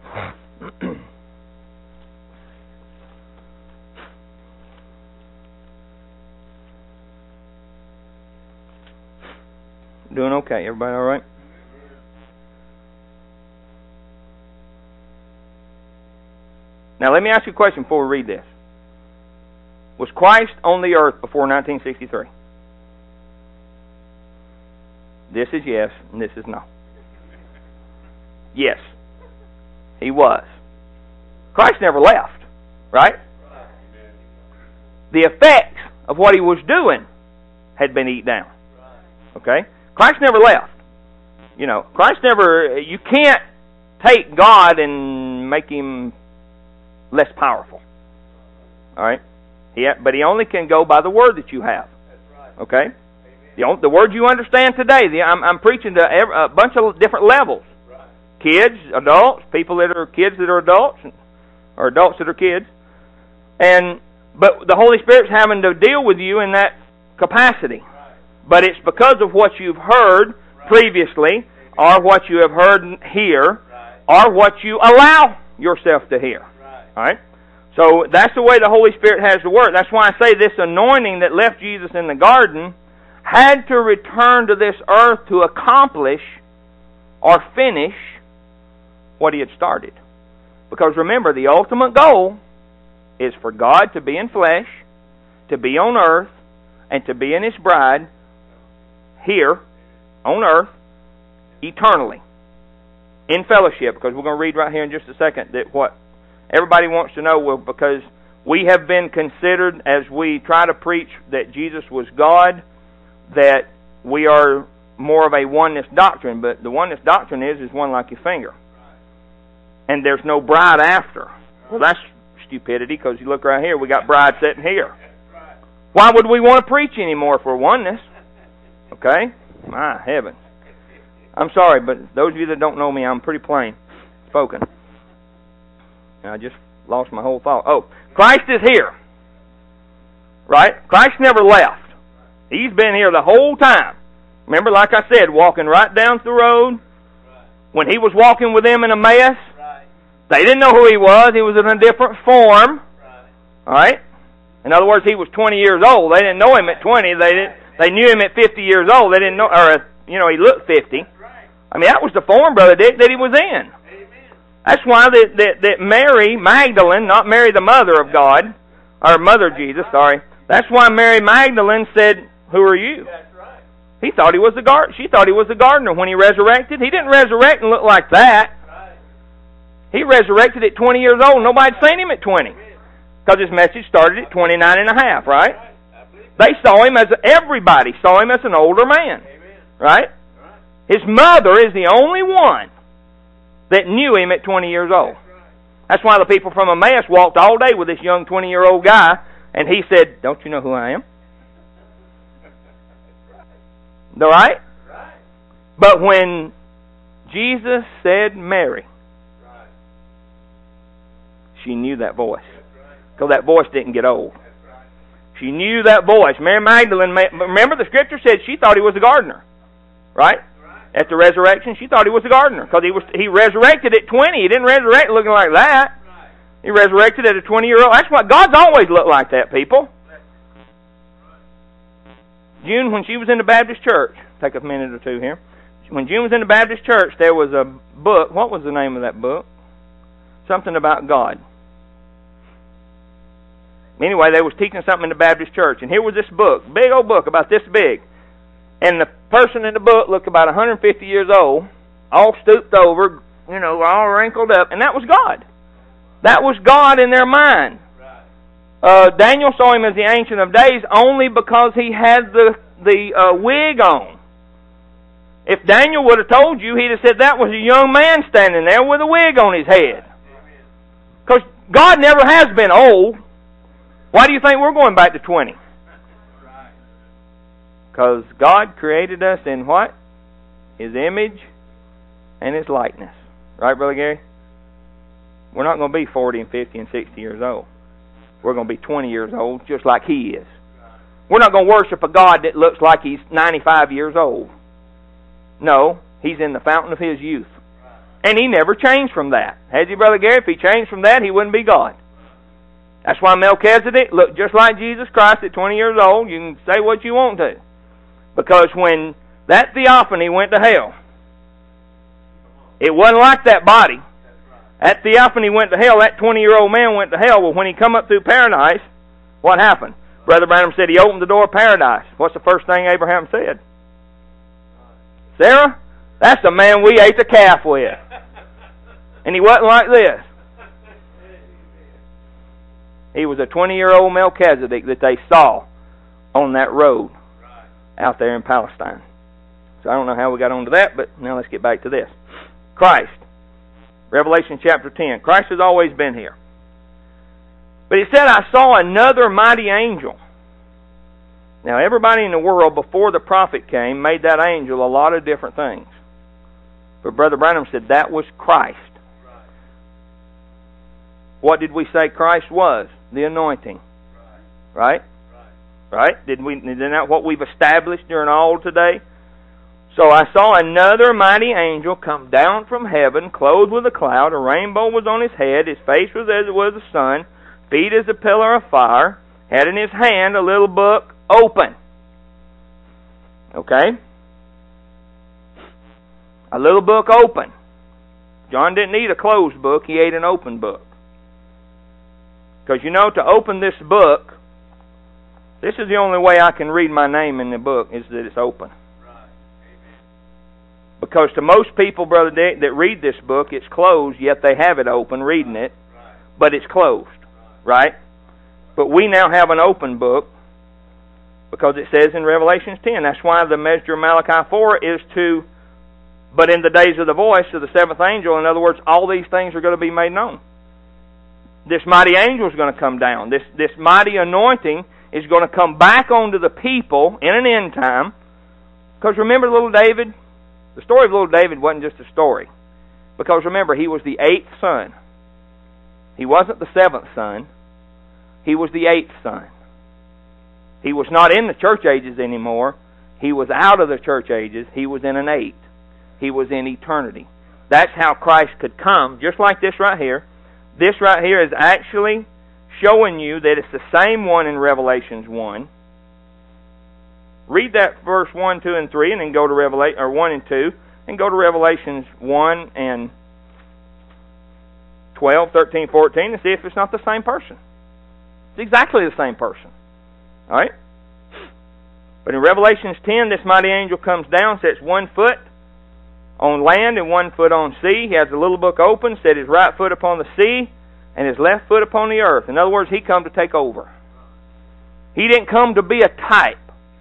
Doing okay? Everybody all right? Now let me ask you a question before we read this. Was Christ on the earth before nineteen sixty-three? This is yes, and this is no. Yes, He was. Christ never left, right? The effects of what He was doing had been eaten down. Okay? Christ never left. You know, Christ never, you can't take God and make Him less powerful. All right? He, but He only can go by the word that you have. Okay? The, the word you understand today, the, I'm, I'm preaching to every, a bunch of different levels. Kids, adults, people that are kids that are adults, or adults that are kids. And but the Holy Spirit's having to deal with you in that capacity. But it's because of what you've heard previously, or what you have heard here, or what you allow yourself to hear. All right? So that's the way the Holy Spirit has to work. That's why I say this anointing that left Jesus in the garden had to return to this earth to accomplish or finish what He had started. Because remember, the ultimate goal is for God to be in flesh, to be on earth, and to be in His bride here on earth eternally in fellowship. Because we're going to read right here in just a second that what everybody wants to know, well, because we have been considered, as we try to preach that Jesus was God, that we are more of a oneness doctrine. But the oneness doctrine is, is one like your finger. And there's no bride after. Well, that's stupidity, because you look right here, we got bride sitting here. Why would we want to preach anymore for oneness? Okay? My heavens. I'm sorry, but those of you that don't know me, I'm pretty plain spoken. I just lost my whole thought. Oh, Christ is here. Right? Christ never left. He's been here the whole time. Remember, like I said, walking right down the road. When He was walking with them in Emmaus, they didn't know who He was. He was in a different form. All right? In other words, He was twenty years old. They didn't know Him at twenty. They didn't, They knew him at fifty years old. They didn't know, or, you know, he looked fifty. I mean, that was the form, Brother Dick, that he was in. That's why that, that, that Mary Magdalene, not Mary the mother of God, or mother of Jesus, sorry. That's why Mary Magdalene said, "Who are you?" He thought he was the gar- She thought he was the gardener when he resurrected. He didn't resurrect and look like that. He resurrected at twenty years old. Nobody'd seen him at twenty. Because his message started at twenty-nine and a half, right? They saw him as, everybody saw him as an older man. Right? His mother is the only one that knew him at twenty years old. That's why the people from Emmaus walked all day with this young twenty-year-old guy, and he said, "Don't you know who I am?" All right? But when Jesus said Mary, she knew that voice. Because that voice didn't get old. She knew that voice. Mary Magdalene, remember the scripture said she thought he was the gardener. Right? At the resurrection, she thought he was the gardener. Because he was he resurrected at twenty. He didn't resurrect looking like that. He resurrected at a twenty-year-old. That's what God's always looked like that, people. June, when she was in the Baptist church, take a minute or two here. When June was in the Baptist church, there was a book. What was the name of that book? Something about God. Anyway, they was teaching something in the Baptist church, and here was this book, big old book, about this big. And the person in the book looked about one hundred fifty years old, all stooped over, you know, all wrinkled up, and that was God. That was God in their mind. Uh, Daniel saw him as the Ancient of Days only because he had the, the uh, wig on. If Daniel would have told you, he'd have said that was a young man standing there with a wig on his head. Because God never has been old. Why do you think we're going back to twenty? Because God created us in what? His image and His likeness. Right, Brother Gary? We're not going to be forty and fifty and sixty years old. We're going to be twenty years old, just like He is. We're not going to worship a God that looks like He's ninety-five years old. No, He's in the fountain of His youth. And He never changed from that. Has He, Brother Gary? If He changed from that, He wouldn't be God. That's why Melchizedek looked just like Jesus Christ at twenty years old. You can say what you want to. Because when that theophany went to hell, it wasn't like that body. That theophany went to hell. That twenty-year-old man went to hell. Well, when he come up through paradise, what happened? Brother Branham said he opened the door of paradise. What's the first thing Abraham said? Sarah, that's the man we ate the calf with. And he wasn't like this. He was a twenty-year-old Melchizedek that they saw on that road out there in Palestine. So I don't know how we got onto that, but now let's get back to this. Christ. Revelation chapter ten. Christ has always been here. But it said, I saw another mighty angel. Now, everybody in the world before the prophet came made that angel a lot of different things. But Brother Branham said that was Christ. What did we say Christ was? The anointing. Right? Right? Did we? Isn't that what we've established during all today? So I saw another mighty angel come down from heaven, clothed with a cloud. A rainbow was on his head. His face was as it was the sun. Feet as a pillar of fire. Had in his hand a little book open. Okay? A little book open. John didn't need a closed book. He ate an open book. Because you know, to open this book, this is the only way I can read my name in the book, is that it's open. Because to most people, Brother Dick, that read this book, it's closed, yet they have it open, reading it, but it's closed. Right? But we now have an open book, because it says in Revelation ten, that's why the measure of Malachi four is to, but in the days of the voice of the seventh angel, in other words, all these things are going to be made known. This mighty angel is going to come down. This, this mighty anointing is going to come back onto the people in an end time. Because remember little David? The story of little David wasn't just a story. Because remember, he was the eighth son. He wasn't the seventh son. He was the eighth son. He was not in the church ages anymore. He was out of the church ages. He was in an eight. He was in eternity. That's how Christ could come, just like this right here. This right here is actually showing you that it's the same one in Revelations one. Read that verse one, two, and three, and then go to Revelation, or one and two, and go to Revelations one and twelve, thirteen, fourteen, and see if it's not the same person. It's exactly the same person. All right? But in Revelations ten, this mighty angel comes down, sets one foot on land and one foot on sea. He has the little book open, set his right foot upon the sea, and his left foot upon the earth. In other words, he come to take over. He didn't come to be a type,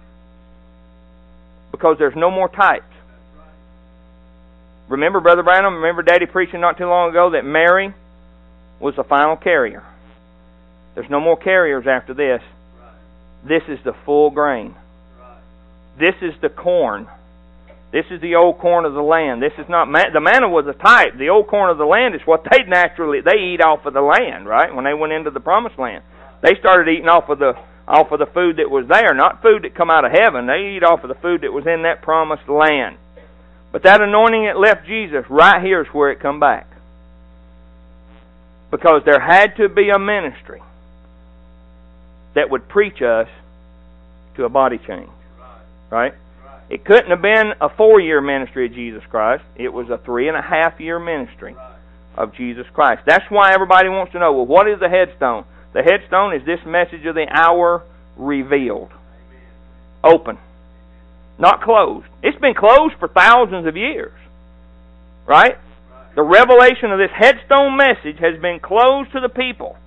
because there's no more types. Remember, Brother Branham, remember Daddy preaching not too long ago that Mary was the final carrier. There's no more carriers after this. This is the full grain. This is the corn. This is the old corn of the land. This is not man- the manna was a type. The old corn of the land is what they naturally they eat off of the land, right? When they went into the promised land, they started eating off of the off of the food that was there, not food that come out of heaven. They eat off of the food that was in that promised land. But that anointing that left Jesus, right here is where it come back. Because there had to be a ministry that would preach us to a body change. Right? It couldn't have been a four-year ministry of Jesus Christ. It was a three-and-a-half-year ministry of Jesus Christ. That's why everybody wants to know, well, what is the headstone? The headstone is this message of the hour revealed. Open. Not closed. It's been closed for thousands of years. Right? The revelation of this headstone message has been closed to the people.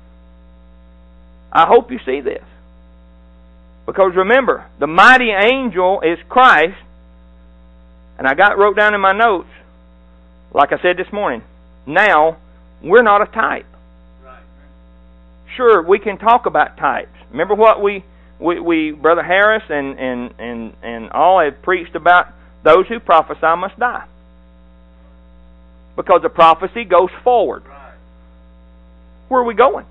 I hope you see this. Because remember, the mighty angel is Christ. And I got wrote down in my notes, like I said this morning, now we're not a type. Sure, we can talk about types. Remember what we, we, we Brother Harris and, and, and, and all have preached about those who prophesy must die. Because the prophecy goes forward. Where are we going?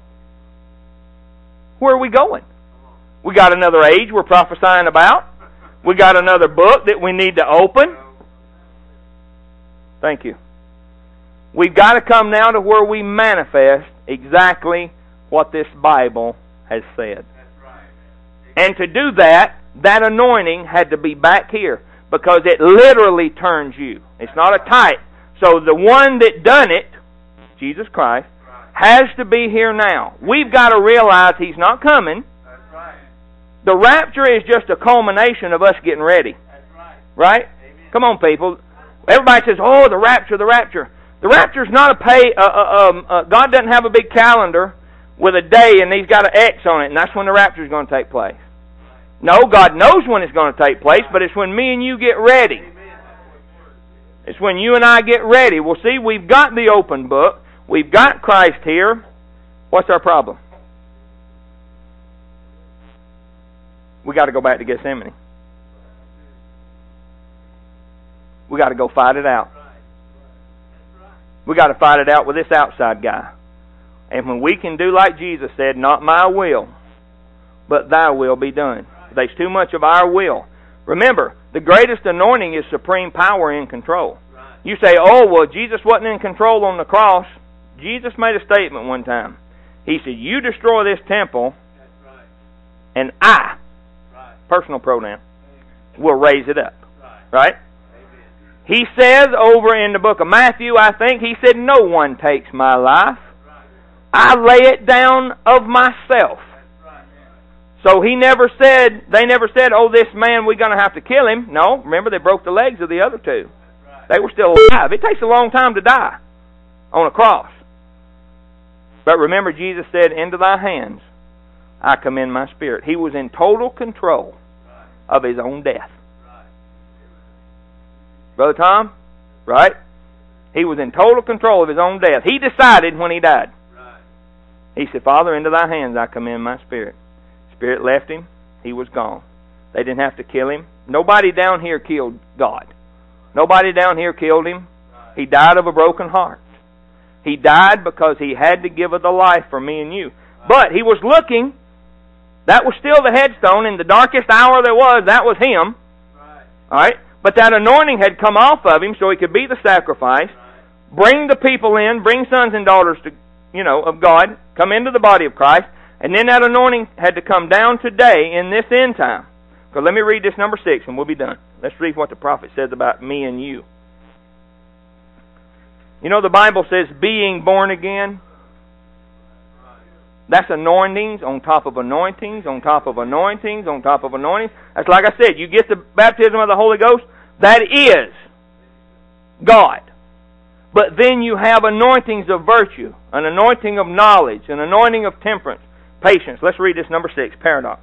Where are we going? We got another age we're prophesying about. We got another book that we need to open. Thank you. We've got to come now to where we manifest exactly what this Bible has said. And to do that, that anointing had to be back here, because it literally turns you. It's not a type. So the one that done it, Jesus Christ, has to be here now. We've got to realize He's not coming. The rapture is just a culmination of us getting ready. Right? Come on, people. Everybody says, oh, the rapture, the rapture. The rapture is not a pay... Uh, uh, um, uh, God doesn't have a big calendar with a day and He's got an X on it, and that's when the rapture is going to take place. No, God knows when it's going to take place, but it's when me and you get ready. It's when you and I get ready. Well, see, we've got the open book. We've got Christ here. What's our problem? We got to go back to Gethsemane. We got to go fight it out. We got to fight it out with this outside guy. And when we can do like Jesus said, not my will, but thy will be done. There's too much of our will. Remember, the greatest anointing is supreme power in control. You say, oh, well, Jesus wasn't in control on the cross. Jesus made a statement one time. He said, you destroy this temple, and I, personal pronoun, will raise it up. Right? He says over in the book of Matthew, I think, he said, no one takes my life. I lay it down of myself. So he never said, they never said, oh, this man, we're going to have to kill him. No, remember, they broke the legs of the other two. They were still alive. It takes a long time to die on a cross. But remember, Jesus said, into thy hands I commend my spirit. He was in total control of His own death. Brother Tom, right? He was in total control of His own death. He decided when He died. He said, Father, into thy hands I commend my spirit. Spirit left Him. He was gone. They didn't have to kill Him. Nobody down here killed God. Nobody down here killed Him. He died of a broken heart. He died because He had to give of the life for me and you. But He was looking. That was still the headstone. In the darkest hour there was, that was Him. All right? But that anointing had come off of Him so He could be the sacrifice. Bring the people in. Bring sons and daughters to, you know, of God. Come into the body of Christ. And then that anointing had to come down today in this end time. So let me read this number six and we'll be done. Let's read what the prophet says about me and you. You know the Bible says being born again. That's anointings on top of anointings, on top of anointings, on top of anointings. That's like I said, you get the baptism of the Holy Ghost, that is God. But then you have anointings of virtue, an anointing of knowledge, an anointing of temperance, patience. Let's read this number six, paradox.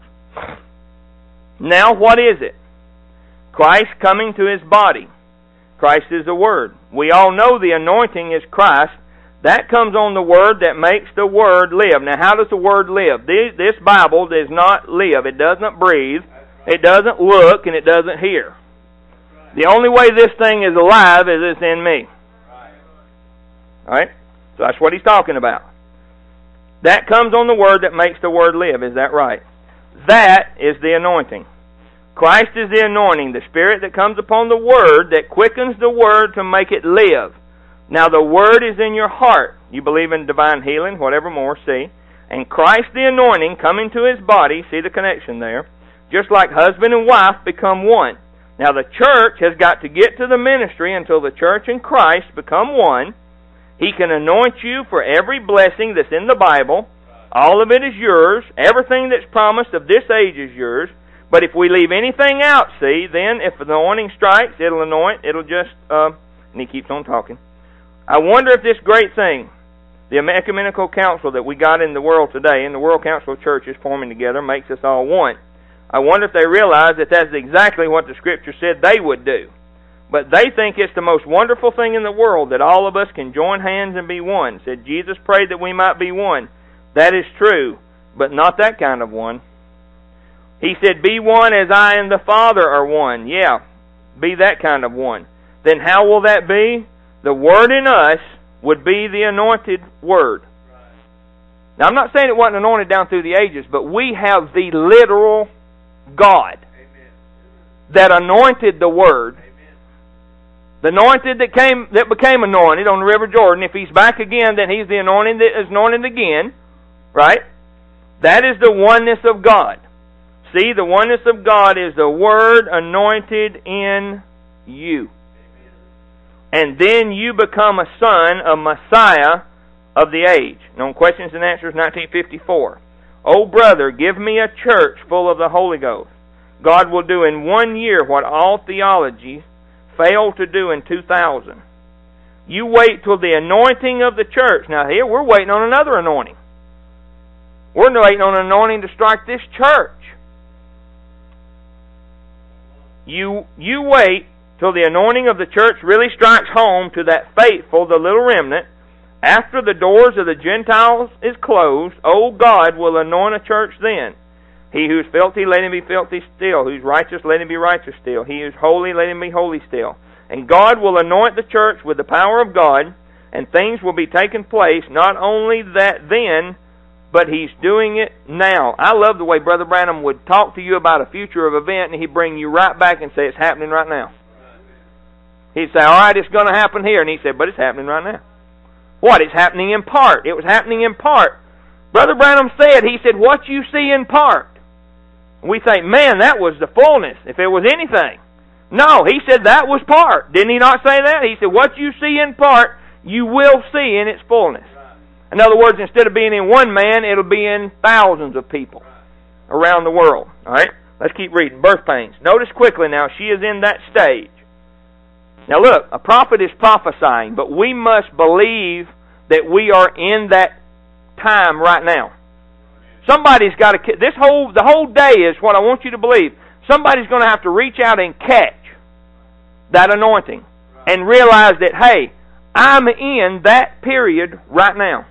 Now what is it? Christ coming to His body. Christ is the Word. We all know the anointing is Christ. That comes on the Word that makes the Word live. Now, how does the Word live? This Bible does not live. It doesn't breathe. It doesn't look, and it doesn't hear. The only way this thing is alive is it's in me. Alright? So that's what he's talking about. That comes on the Word that makes the Word live. Is that right? That is the anointing. Christ is the anointing, the Spirit that comes upon the Word that quickens the Word to make it live. Now the Word is in your heart. You believe in divine healing, whatever more, see. And Christ the anointing coming to His body, see the connection there. Just like husband and wife become one. Now the church has got to get to the ministry until the church and Christ become one. He can anoint you for every blessing that's in the Bible. All of it is yours. Everything that's promised of this age is yours. But if we leave anything out, see, then if the anointing strikes, it'll anoint, it'll just, uh, and he keeps on talking. I wonder if this great thing, the ecumenical council that we got in the world today, and the World Council of Churches forming together, makes us all one. I wonder if they realize that that's exactly what the Scripture said they would do. But they think it's the most wonderful thing in the world that all of us can join hands and be one. Said Jesus prayed that we might be one. That is true, but not that kind of one. He said, be one as I and the Father are one. Yeah, be that kind of one. Then how will that be? The Word in us would be the anointed Word. Now, I'm not saying it wasn't anointed down through the ages, but we have the literal God that anointed the Word. The anointed that came, that became anointed on the River Jordan. If He's back again, then He's the anointed that is anointed again. Right? That is the oneness of God. See, the oneness of God is the Word anointed in you. And then you become a son, a Messiah of the age. On Questions and Answers, nineteen fifty-four. Oh, brother, give me a church full of the Holy Ghost. God will do in one year what all theology failed to do in two thousand. You wait till the anointing of the church. Now here, we're waiting on another anointing. We're waiting on an anointing to strike this church. You, you wait till the anointing of the church really strikes home to that faithful, the little remnant. After the doors of the Gentiles is closed, oh, God will anoint a church then. He who is filthy, let him be filthy still. Who is righteous, let him be righteous still. He who is holy, let him be holy still. And God will anoint the church with the power of God, and things will be taking place, not only that then, but He's doing it now. I love the way Brother Branham would talk to you about a future of event, and he'd bring you right back and say, it's happening right now. He'd say, all right, it's going to happen here. And he said, but it's happening right now. What? It's happening in part. It was happening in part. Brother Branham said, he said, what you see in part. We think, man, that was the fullness, if it was anything. No, he said that was part. Didn't he not say that? He said, what you see in part, you will see in its fullness. In other words, instead of being in one man, it'll be in thousands of people around the world. All right? Let's keep reading. Birth pains. Notice quickly now, she is in that stage. Now look, a prophet is prophesying, but we must believe that we are in that time right now. Somebody's got to, this whole, the whole day is what I want you to believe. Somebody's going to have to reach out and catch that anointing and realize that, hey, I'm in that period right now.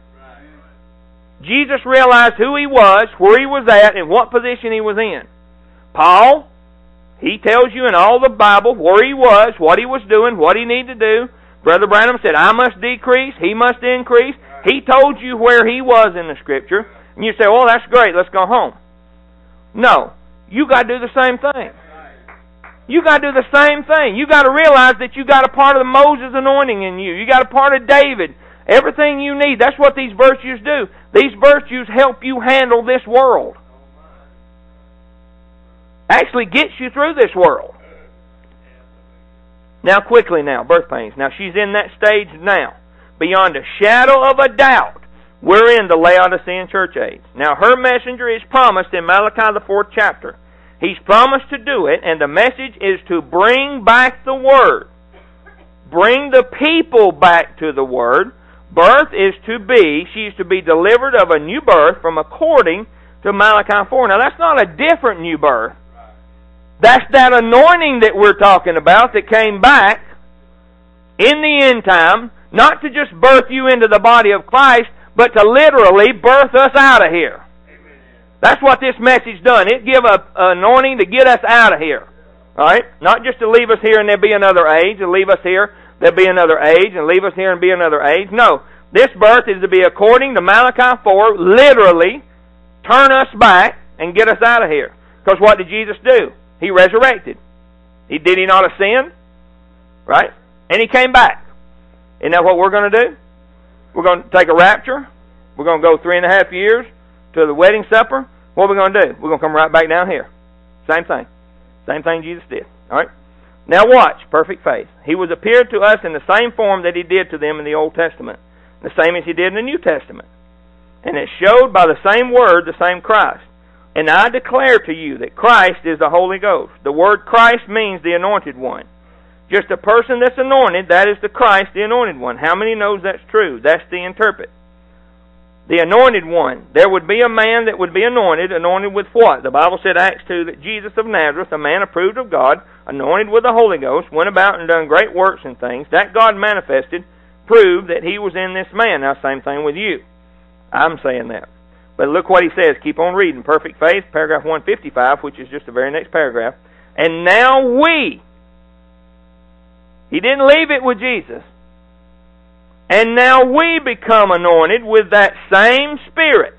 Jesus realized who He was, where He was at, and what position He was in. Paul, he tells you in all the Bible where he was, what he was doing, what he needed to do. Brother Branham said, I must decrease, he must increase. He told you where he was in the Scripture. And you say, well, that's great, let's go home. No, you got to do the same thing. You got to do the same thing. You got to realize that you got a part of the Moses anointing in you. You got a part of David. Everything you need. That's what these virtues do. These virtues help you handle this world. actually gets you through this world. Now quickly now, birth pains. Now she's in that stage now. Beyond a shadow of a doubt, we're in the Laodicean church age. Now her messenger is promised in Malachi the fourth chapter. He's promised to do it, and the message is to bring back the Word. Bring the people back to the Word. Birth is to be, she's to be delivered of a new birth from according to Malachi four. Now that's not a different new birth. That's that anointing that we're talking about that came back in the end time, not to just birth you into the body of Christ, but to literally birth us out of here. That's what this message done. It give a an anointing to get us out of here. Alright? Not just to leave us here and there be another age, and leave us here, there'll be another age, and leave us here and be another age. No. This birth is to be according to Malachi four, literally turn us back and get us out of here. Because what did Jesus do? He resurrected. He Did he not ascend? Right? And he came back. Isn't that what we're going to do? We're going to take a rapture. We're going to go three and a half years to the wedding supper. What are we going to do? We're going to come right back down here. Same thing. Same thing Jesus did. Alright? Now watch. Perfect faith. He was appeared to us in the same form that he did to them in the Old Testament. The same as he did in the New Testament. And it showed by the same word, the same Christ. And I declare to you that Christ is the Holy Ghost. The word Christ means the anointed one. Just a person that's anointed, that is the Christ, the anointed one. How many knows that's true? That's the interpret. The anointed one. There would be a man that would be anointed. Anointed with what? The Bible said, Acts two, that Jesus of Nazareth, a man approved of God, anointed with the Holy Ghost, went about and done great works and things. That God manifested, proved that he was in this man. Now, same thing with you. I'm saying that. But look what he says. Keep on reading. Perfect faith, paragraph one fifty-five, which is just the very next paragraph. And now we. He didn't leave it with Jesus. And now we become anointed with that same Spirit.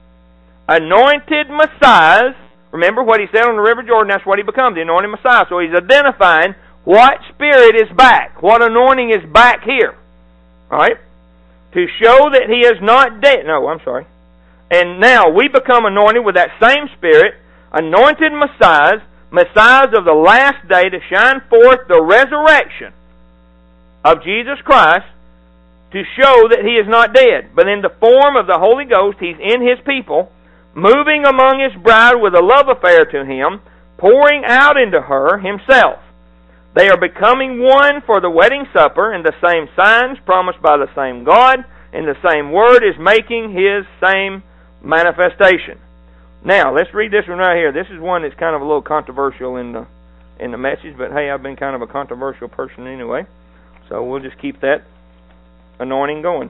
Anointed Messiahs. Remember what he said on the River Jordan, that's what he becomes, the anointed Messiah. So he's identifying what Spirit is back, what anointing is back here. Alright? To show that he is not dead. No, I'm sorry. And now we become anointed with that same Spirit, anointed Messiahs, Messiahs of the last day to shine forth the resurrection of Jesus Christ, to show that he is not dead, but in the form of the Holy Ghost, he's in his people, moving among his bride with a love affair to him, pouring out into her himself. They are becoming one for the wedding supper, and the same signs promised by the same God, and the same Word is making his same manifestation. Now, let's read this one right here. This is one that's kind of a little controversial in the in the message, but hey, I've been kind of a controversial person anyway, so we'll just keep that anointing going.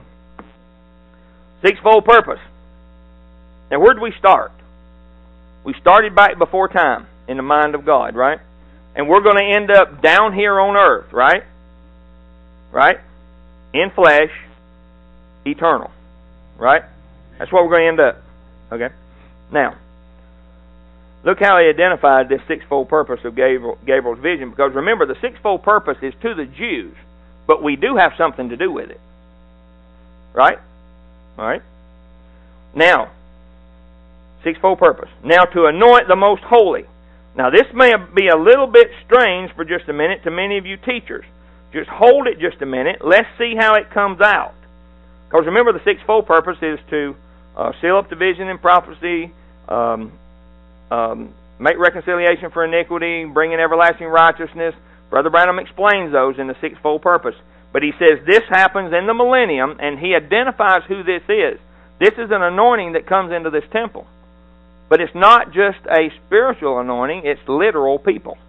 Sixfold purpose. Now, where did we start? We started back before time in the mind of God, right? And we're going to end up down here on earth, right? Right? In flesh, eternal. Right? That's what we're going to end up. Okay? Now, look how he identified this sixfold purpose of Gabriel, Gabriel's vision. Because remember, the sixfold purpose is to the Jews, but we do have something to do with it. Right? Alright? Now, sixfold purpose. Now, to anoint the most holy. Now, this may be a little bit strange for just a minute to many of you teachers. Just hold it just a minute. Let's see how it comes out. Because remember, the sixfold purpose is to uh, seal up the vision and prophecy, um, um, make reconciliation for iniquity, bring in everlasting righteousness. Brother Branham explains those in the sixfold purpose. But he says this happens in the millennium, and he identifies who this is. This is an anointing that comes into this temple. But it's not just a spiritual anointing, it's literal people.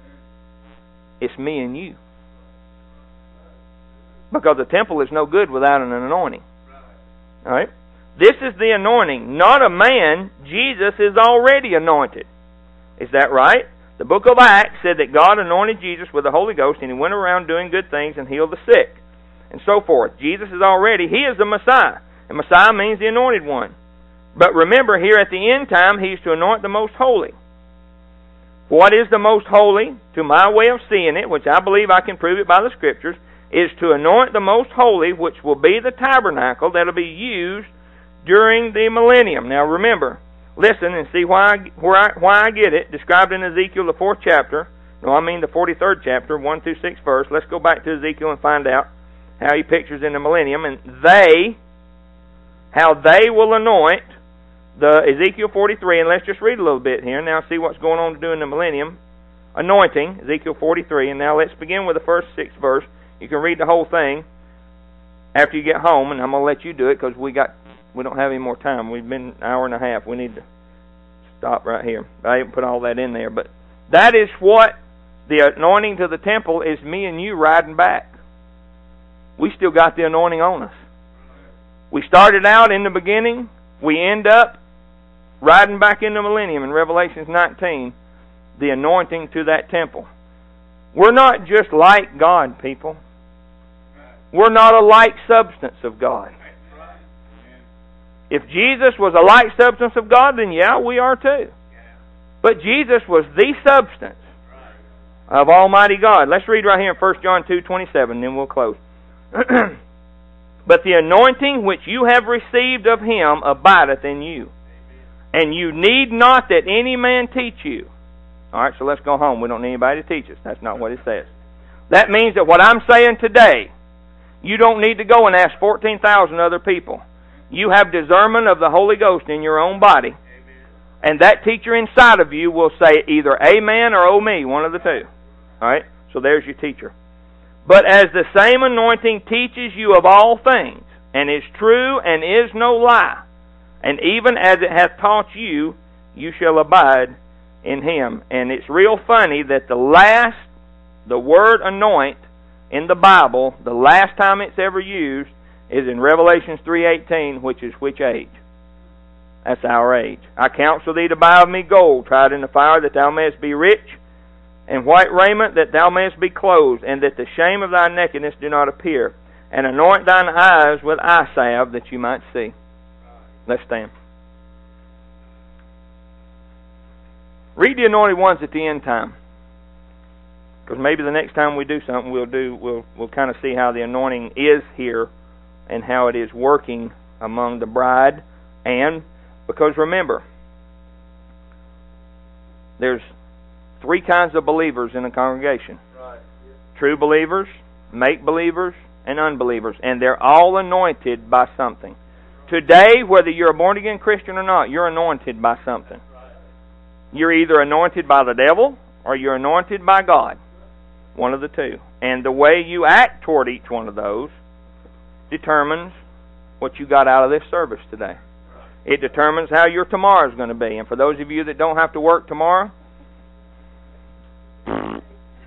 It's me and you. Because the temple is no good without an anointing. Alright? This is the anointing, not a man. Jesus is already anointed. Is that right? The book of Acts said that God anointed Jesus with the Holy Ghost, and he went around doing good things and healed the sick, and so forth. Jesus is already, he is the Messiah. And Messiah means the anointed one. But remember, here at the end time, he's to anoint the most holy. What is the most holy? To my way of seeing it, which I believe I can prove it by the Scriptures, is to anoint the most holy, which will be the tabernacle that will be used during the millennium. Now remember, listen and see why I, where I, why I get it. Described in Ezekiel, the fourth chapter. No, I mean the forty-third chapter, one through six verse. Let's go back to Ezekiel and find out how he pictures in the millennium. And they, how they will anoint the Ezekiel forty-three. And let's just read a little bit here. Now see what's going on to do in the millennium. Anointing, Ezekiel forty-three. And now let's begin with the first six verse. You can read the whole thing after you get home, and I'm going to let you do it because we got we don't have any more time. We've been an hour and a half. We need to stop right here. I didn't put all that in there, but that is what the anointing to the temple is. Me and you riding back. We still got the anointing on us. We started out in the beginning. We end up riding back in the millennium in Revelation nineteen. The anointing to that temple. We're not just like God, people. We're not a like substance of God. If Jesus was a like substance of God, then yeah, we are too. But Jesus was the substance of Almighty God. Let's read right here in First John two twenty-seven, then we'll close. But the anointing which you have received of Him abideth in you, and you need not that any man teach you. All right, so let's go home. We don't need anybody to teach us. That's not what it says. That means that what I'm saying today, you don't need to go and ask fourteen thousand other people. You have discernment of the Holy Ghost in your own body. And that teacher inside of you will say either amen or oh me, one of the two. All right? So there's your teacher. But as the same anointing teaches you of all things, and is true and is no lie, and even as it hath taught you, you shall abide in Him. And it's real funny that the last, the word anoint in the Bible, the last time it's ever used, is in Revelation three eighteen, which is which age? That's our age. I counsel thee to buy of me gold, tried in the fire, that thou mayest be rich, and white raiment, that thou mayest be clothed, and that the shame of thy nakedness do not appear. And anoint thine eyes with eye salve, that you might see. Let's stand. Read the anointed ones at the end time. Because maybe the next time we do something, we'll do we'll we'll kind of see how the anointing is here and how it is working among the bride. And because remember, there's three kinds of believers in a congregation. Right. True believers, make believers, and unbelievers. And they're all anointed by something. Today, whether you're a born-again Christian or not, you're anointed by something. You're either anointed by the devil or you're anointed by God. One of the two. And the way you act toward each one of those determines what you got out of this service today. It determines how your tomorrow is going to be. And for those of you that don't have to work tomorrow, because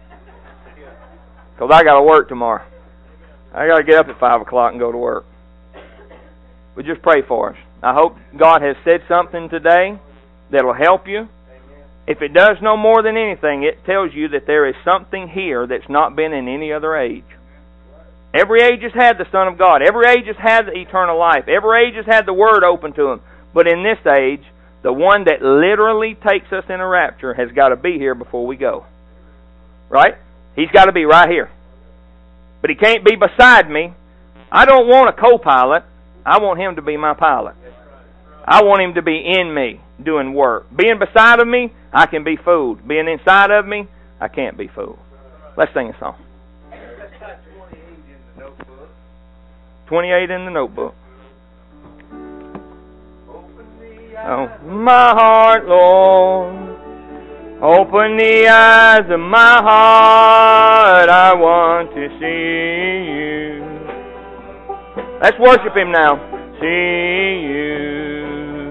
I got to work tomorrow. I got to get up at five o'clock and go to work. But just pray for us. I hope God has said something today that will help you. If it does no more than anything, it tells you that there is something here that's not been in any other age. Every age has had the Son of God. Every age has had the eternal life. Every age has had the Word open to them. But in this age, the one that literally takes us in a rapture has got to be here before we go. Right? He's got to be right here. But He can't be beside me. I don't want a co-pilot. I want Him to be my pilot. I want Him to be in me, doing work. Being beside of me, I can be fooled. Being inside of me, I can't be fooled. Let's sing a song. twenty-eight in the notebook. Oh, my heart, Lord, open the eyes of my heart. I want to see you. Let's worship Him now. See you.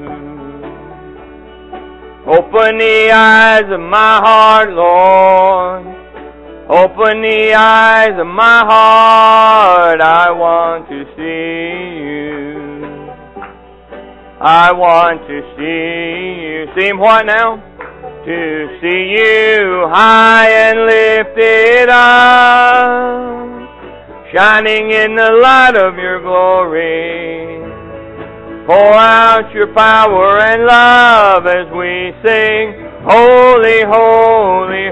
Open the eyes of my heart, Lord. Open the eyes of my heart. I want to see you. I want to see you. See Him what now? To see you high and lifted up, shining in the light of your glory. Pour out your power and love as we sing, holy, holy,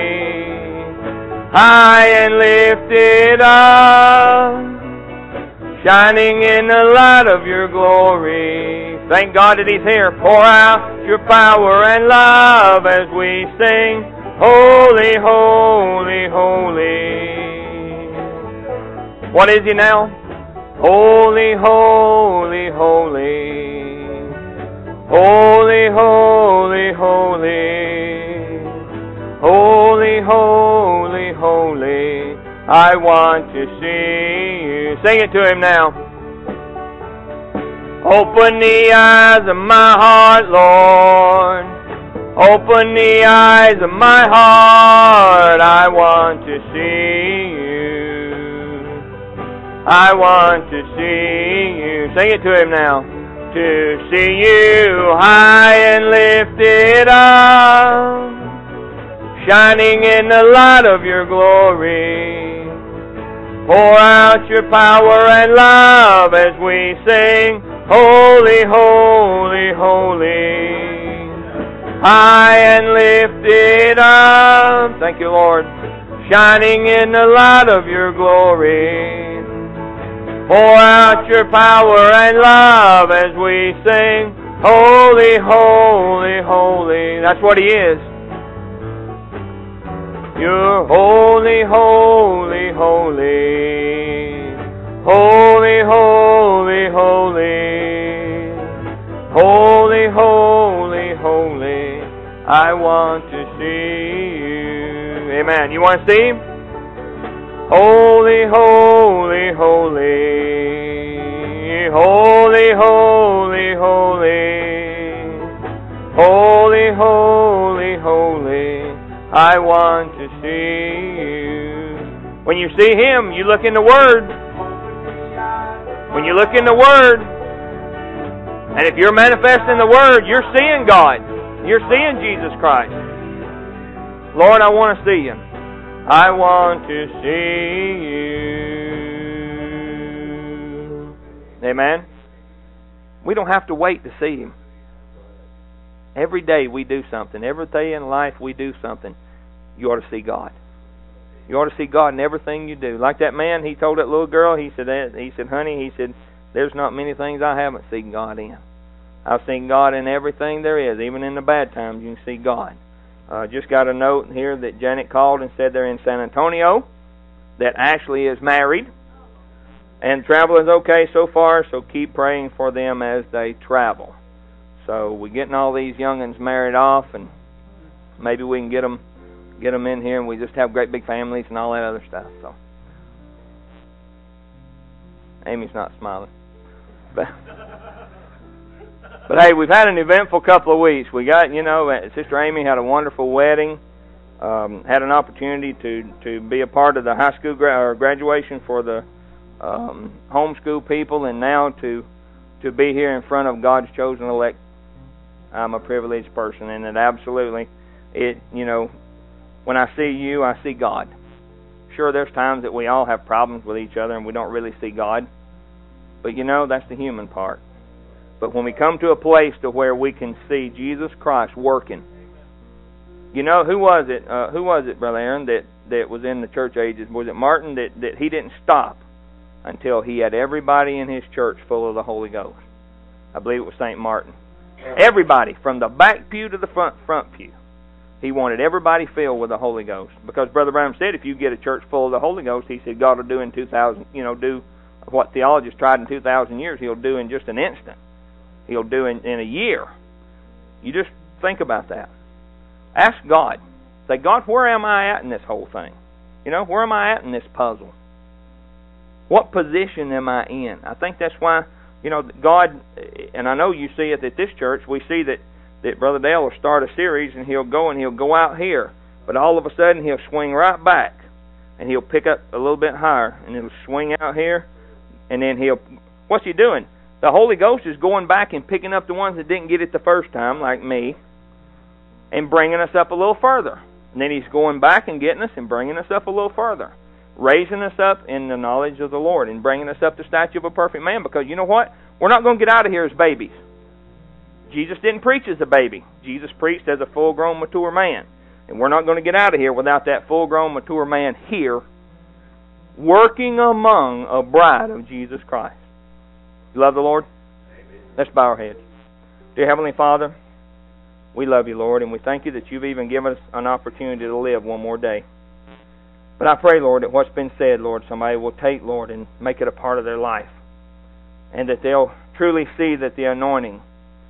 holy. High and lifted up, shining in the light of your glory. Thank God that He's here. Pour out your power and love as we sing, holy, holy, holy. What is He now? Holy, holy, holy. Holy, holy, holy. Holy, holy, holy. I want to see you. Sing it to Him now. Open the eyes of my heart, Lord. Open the eyes of my heart. I want to see you. I want to see you. Sing it to Him now. To see you high and lifted up, shining in the light of your glory. Pour out your power and love as we sing, holy, holy, holy. High and lifted up, thank you, Lord, shining in the light of your glory. Pour out your power and love as we sing, holy, holy, holy. That's what He is. You're holy, holy, holy. Holy, holy, holy. Holy, holy, holy. I want to see you. Amen. You want to see Him? Holy, holy, holy. Holy, holy, holy. Holy, holy, holy. I want to see you. When you see Him, you look in the Word. When you look in the Word, and if you're manifesting the Word, you're seeing God. You're seeing Jesus Christ. Lord, I want to see You. I want to see You. Amen. We don't have to wait to see Him. Every day we do something. Every day in life we do something. You ought to see God. You ought to see God in everything you do. Like that man, he told that little girl, he said, he said, honey, he said, there's not many things I haven't seen God in. I've seen God in everything there is. Even in the bad times, you can see God. Uh, just got a note here that Janet called and said they're in San Antonio, that Ashley is married, and travel is okay so far, so keep praying for them as they travel. So we're getting all these young'uns married off, and maybe we can get them, get them in here, and we just have great big families and all that other stuff. So Amy's not smiling, but but hey, we've had an eventful couple of weeks. We got, you know, Sister Amy had a wonderful wedding. Um, had an opportunity to to be a part of the high school gra- or graduation for the um, homeschool people, and now to to be here in front of God's chosen elect. I'm a privileged person, and it absolutely, it you know, when I see you, I see God. Sure, there's times that we all have problems with each other and we don't really see God, but you know, that's the human part. But when we come to a place to where we can see Jesus Christ working, you know, who was it? Uh, who was it, Brother Aaron, that, that was in the church ages? Was it Martin that, that he didn't stop until he had everybody in his church full of the Holy Ghost? I believe it was Saint Martin. Everybody, from the back pew to the front front pew. He wanted everybody filled with the Holy Ghost. Because Brother Branham said, if you get a church full of the Holy Ghost, he said God will do in two thousand, you know, do what theologians tried in two thousand years, He'll do in just an instant. He'll do in, in a year. You just think about that. Ask God. Say, God, where am I at in this whole thing? You know, where am I at in this puzzle? What position am I in? I think that's why, you know, God, and I know you see it at this church, we see that, that Brother Dale will start a series and he'll go and he'll go out here, but all of a sudden he'll swing right back and he'll pick up a little bit higher and it'll swing out here, and then he'll, what's he doing? The Holy Ghost is going back and picking up the ones that didn't get it the first time, like me, and bringing us up a little further. And then He's going back and getting us and bringing us up a little further, raising us up in the knowledge of the Lord and bringing us up to the stature of a perfect man. Because you know what? We're not going to get out of here as babies. Jesus didn't preach as a baby. Jesus preached as a full-grown, mature man. And we're not going to get out of here without that full-grown, mature man here working among a bride of Jesus Christ. You love the Lord? Amen. Let's bow our heads. Dear Heavenly Father, we love you, Lord, and we thank you that you've even given us an opportunity to live one more day. But I pray, Lord, that what's been said, Lord, somebody will take, Lord, and make it a part of their life. And that they'll truly see that the anointing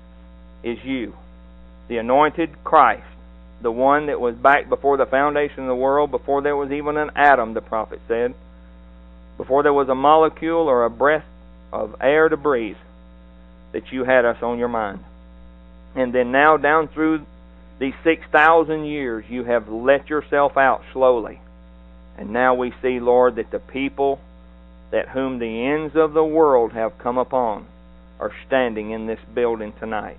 is you. The anointed Christ. The one that was back before the foundation of the world, before there was even an atom, the prophet said. Before there was a molecule or a breath of air to breathe, that you had us on your mind. And then now down through these six thousand years, you have let yourself out slowly. And now we see, Lord, that the people that whom the ends of the world have come upon are standing in this building tonight.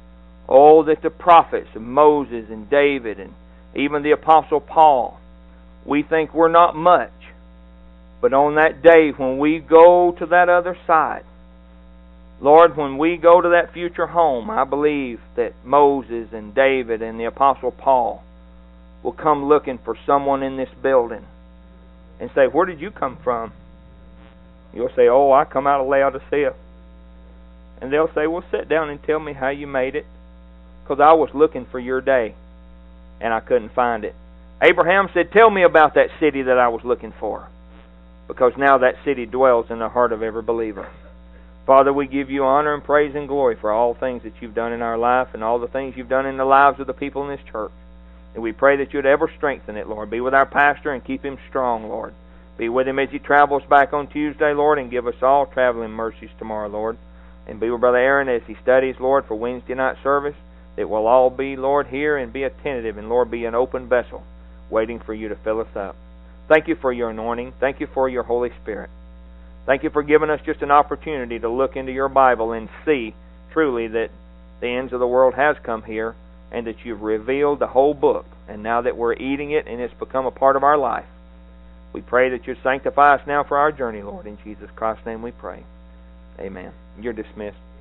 Oh, that the prophets of Moses and David and even the Apostle Paul, we think we're not much. But on that day when we go to that other side, Lord, when we go to that future home, I believe that Moses and David and the Apostle Paul will come looking for someone in this building and say, where did you come from? You'll say, oh, I come out of Laodicea. And they'll say, well, sit down and tell me how you made it. Because I was looking for your day, and I couldn't find it. Abraham said, tell me about that city that I was looking for. Because now that city dwells in the heart of every believer. Father, we give you honor and praise and glory for all things that you've done in our life and all the things you've done in the lives of the people in this church. And we pray that you'd ever strengthen it, Lord. Be with our pastor and keep him strong, Lord. Be with him as he travels back on Tuesday, Lord, and give us all traveling mercies tomorrow, Lord. And be with Brother Aaron as he studies, Lord, for Wednesday night service. That we'll all be, Lord, here and be attentive and, Lord, be an open vessel waiting for you to fill us up. Thank you for your anointing. Thank you for your Holy Spirit. Thank you for giving us just an opportunity to look into your Bible and see truly that the ends of the world has come here and that you've revealed the whole book. And now that we're eating it and it's become a part of our life, we pray that you sanctify us now for our journey, Lord. In Jesus Christ's name we pray. Amen. You're dismissed.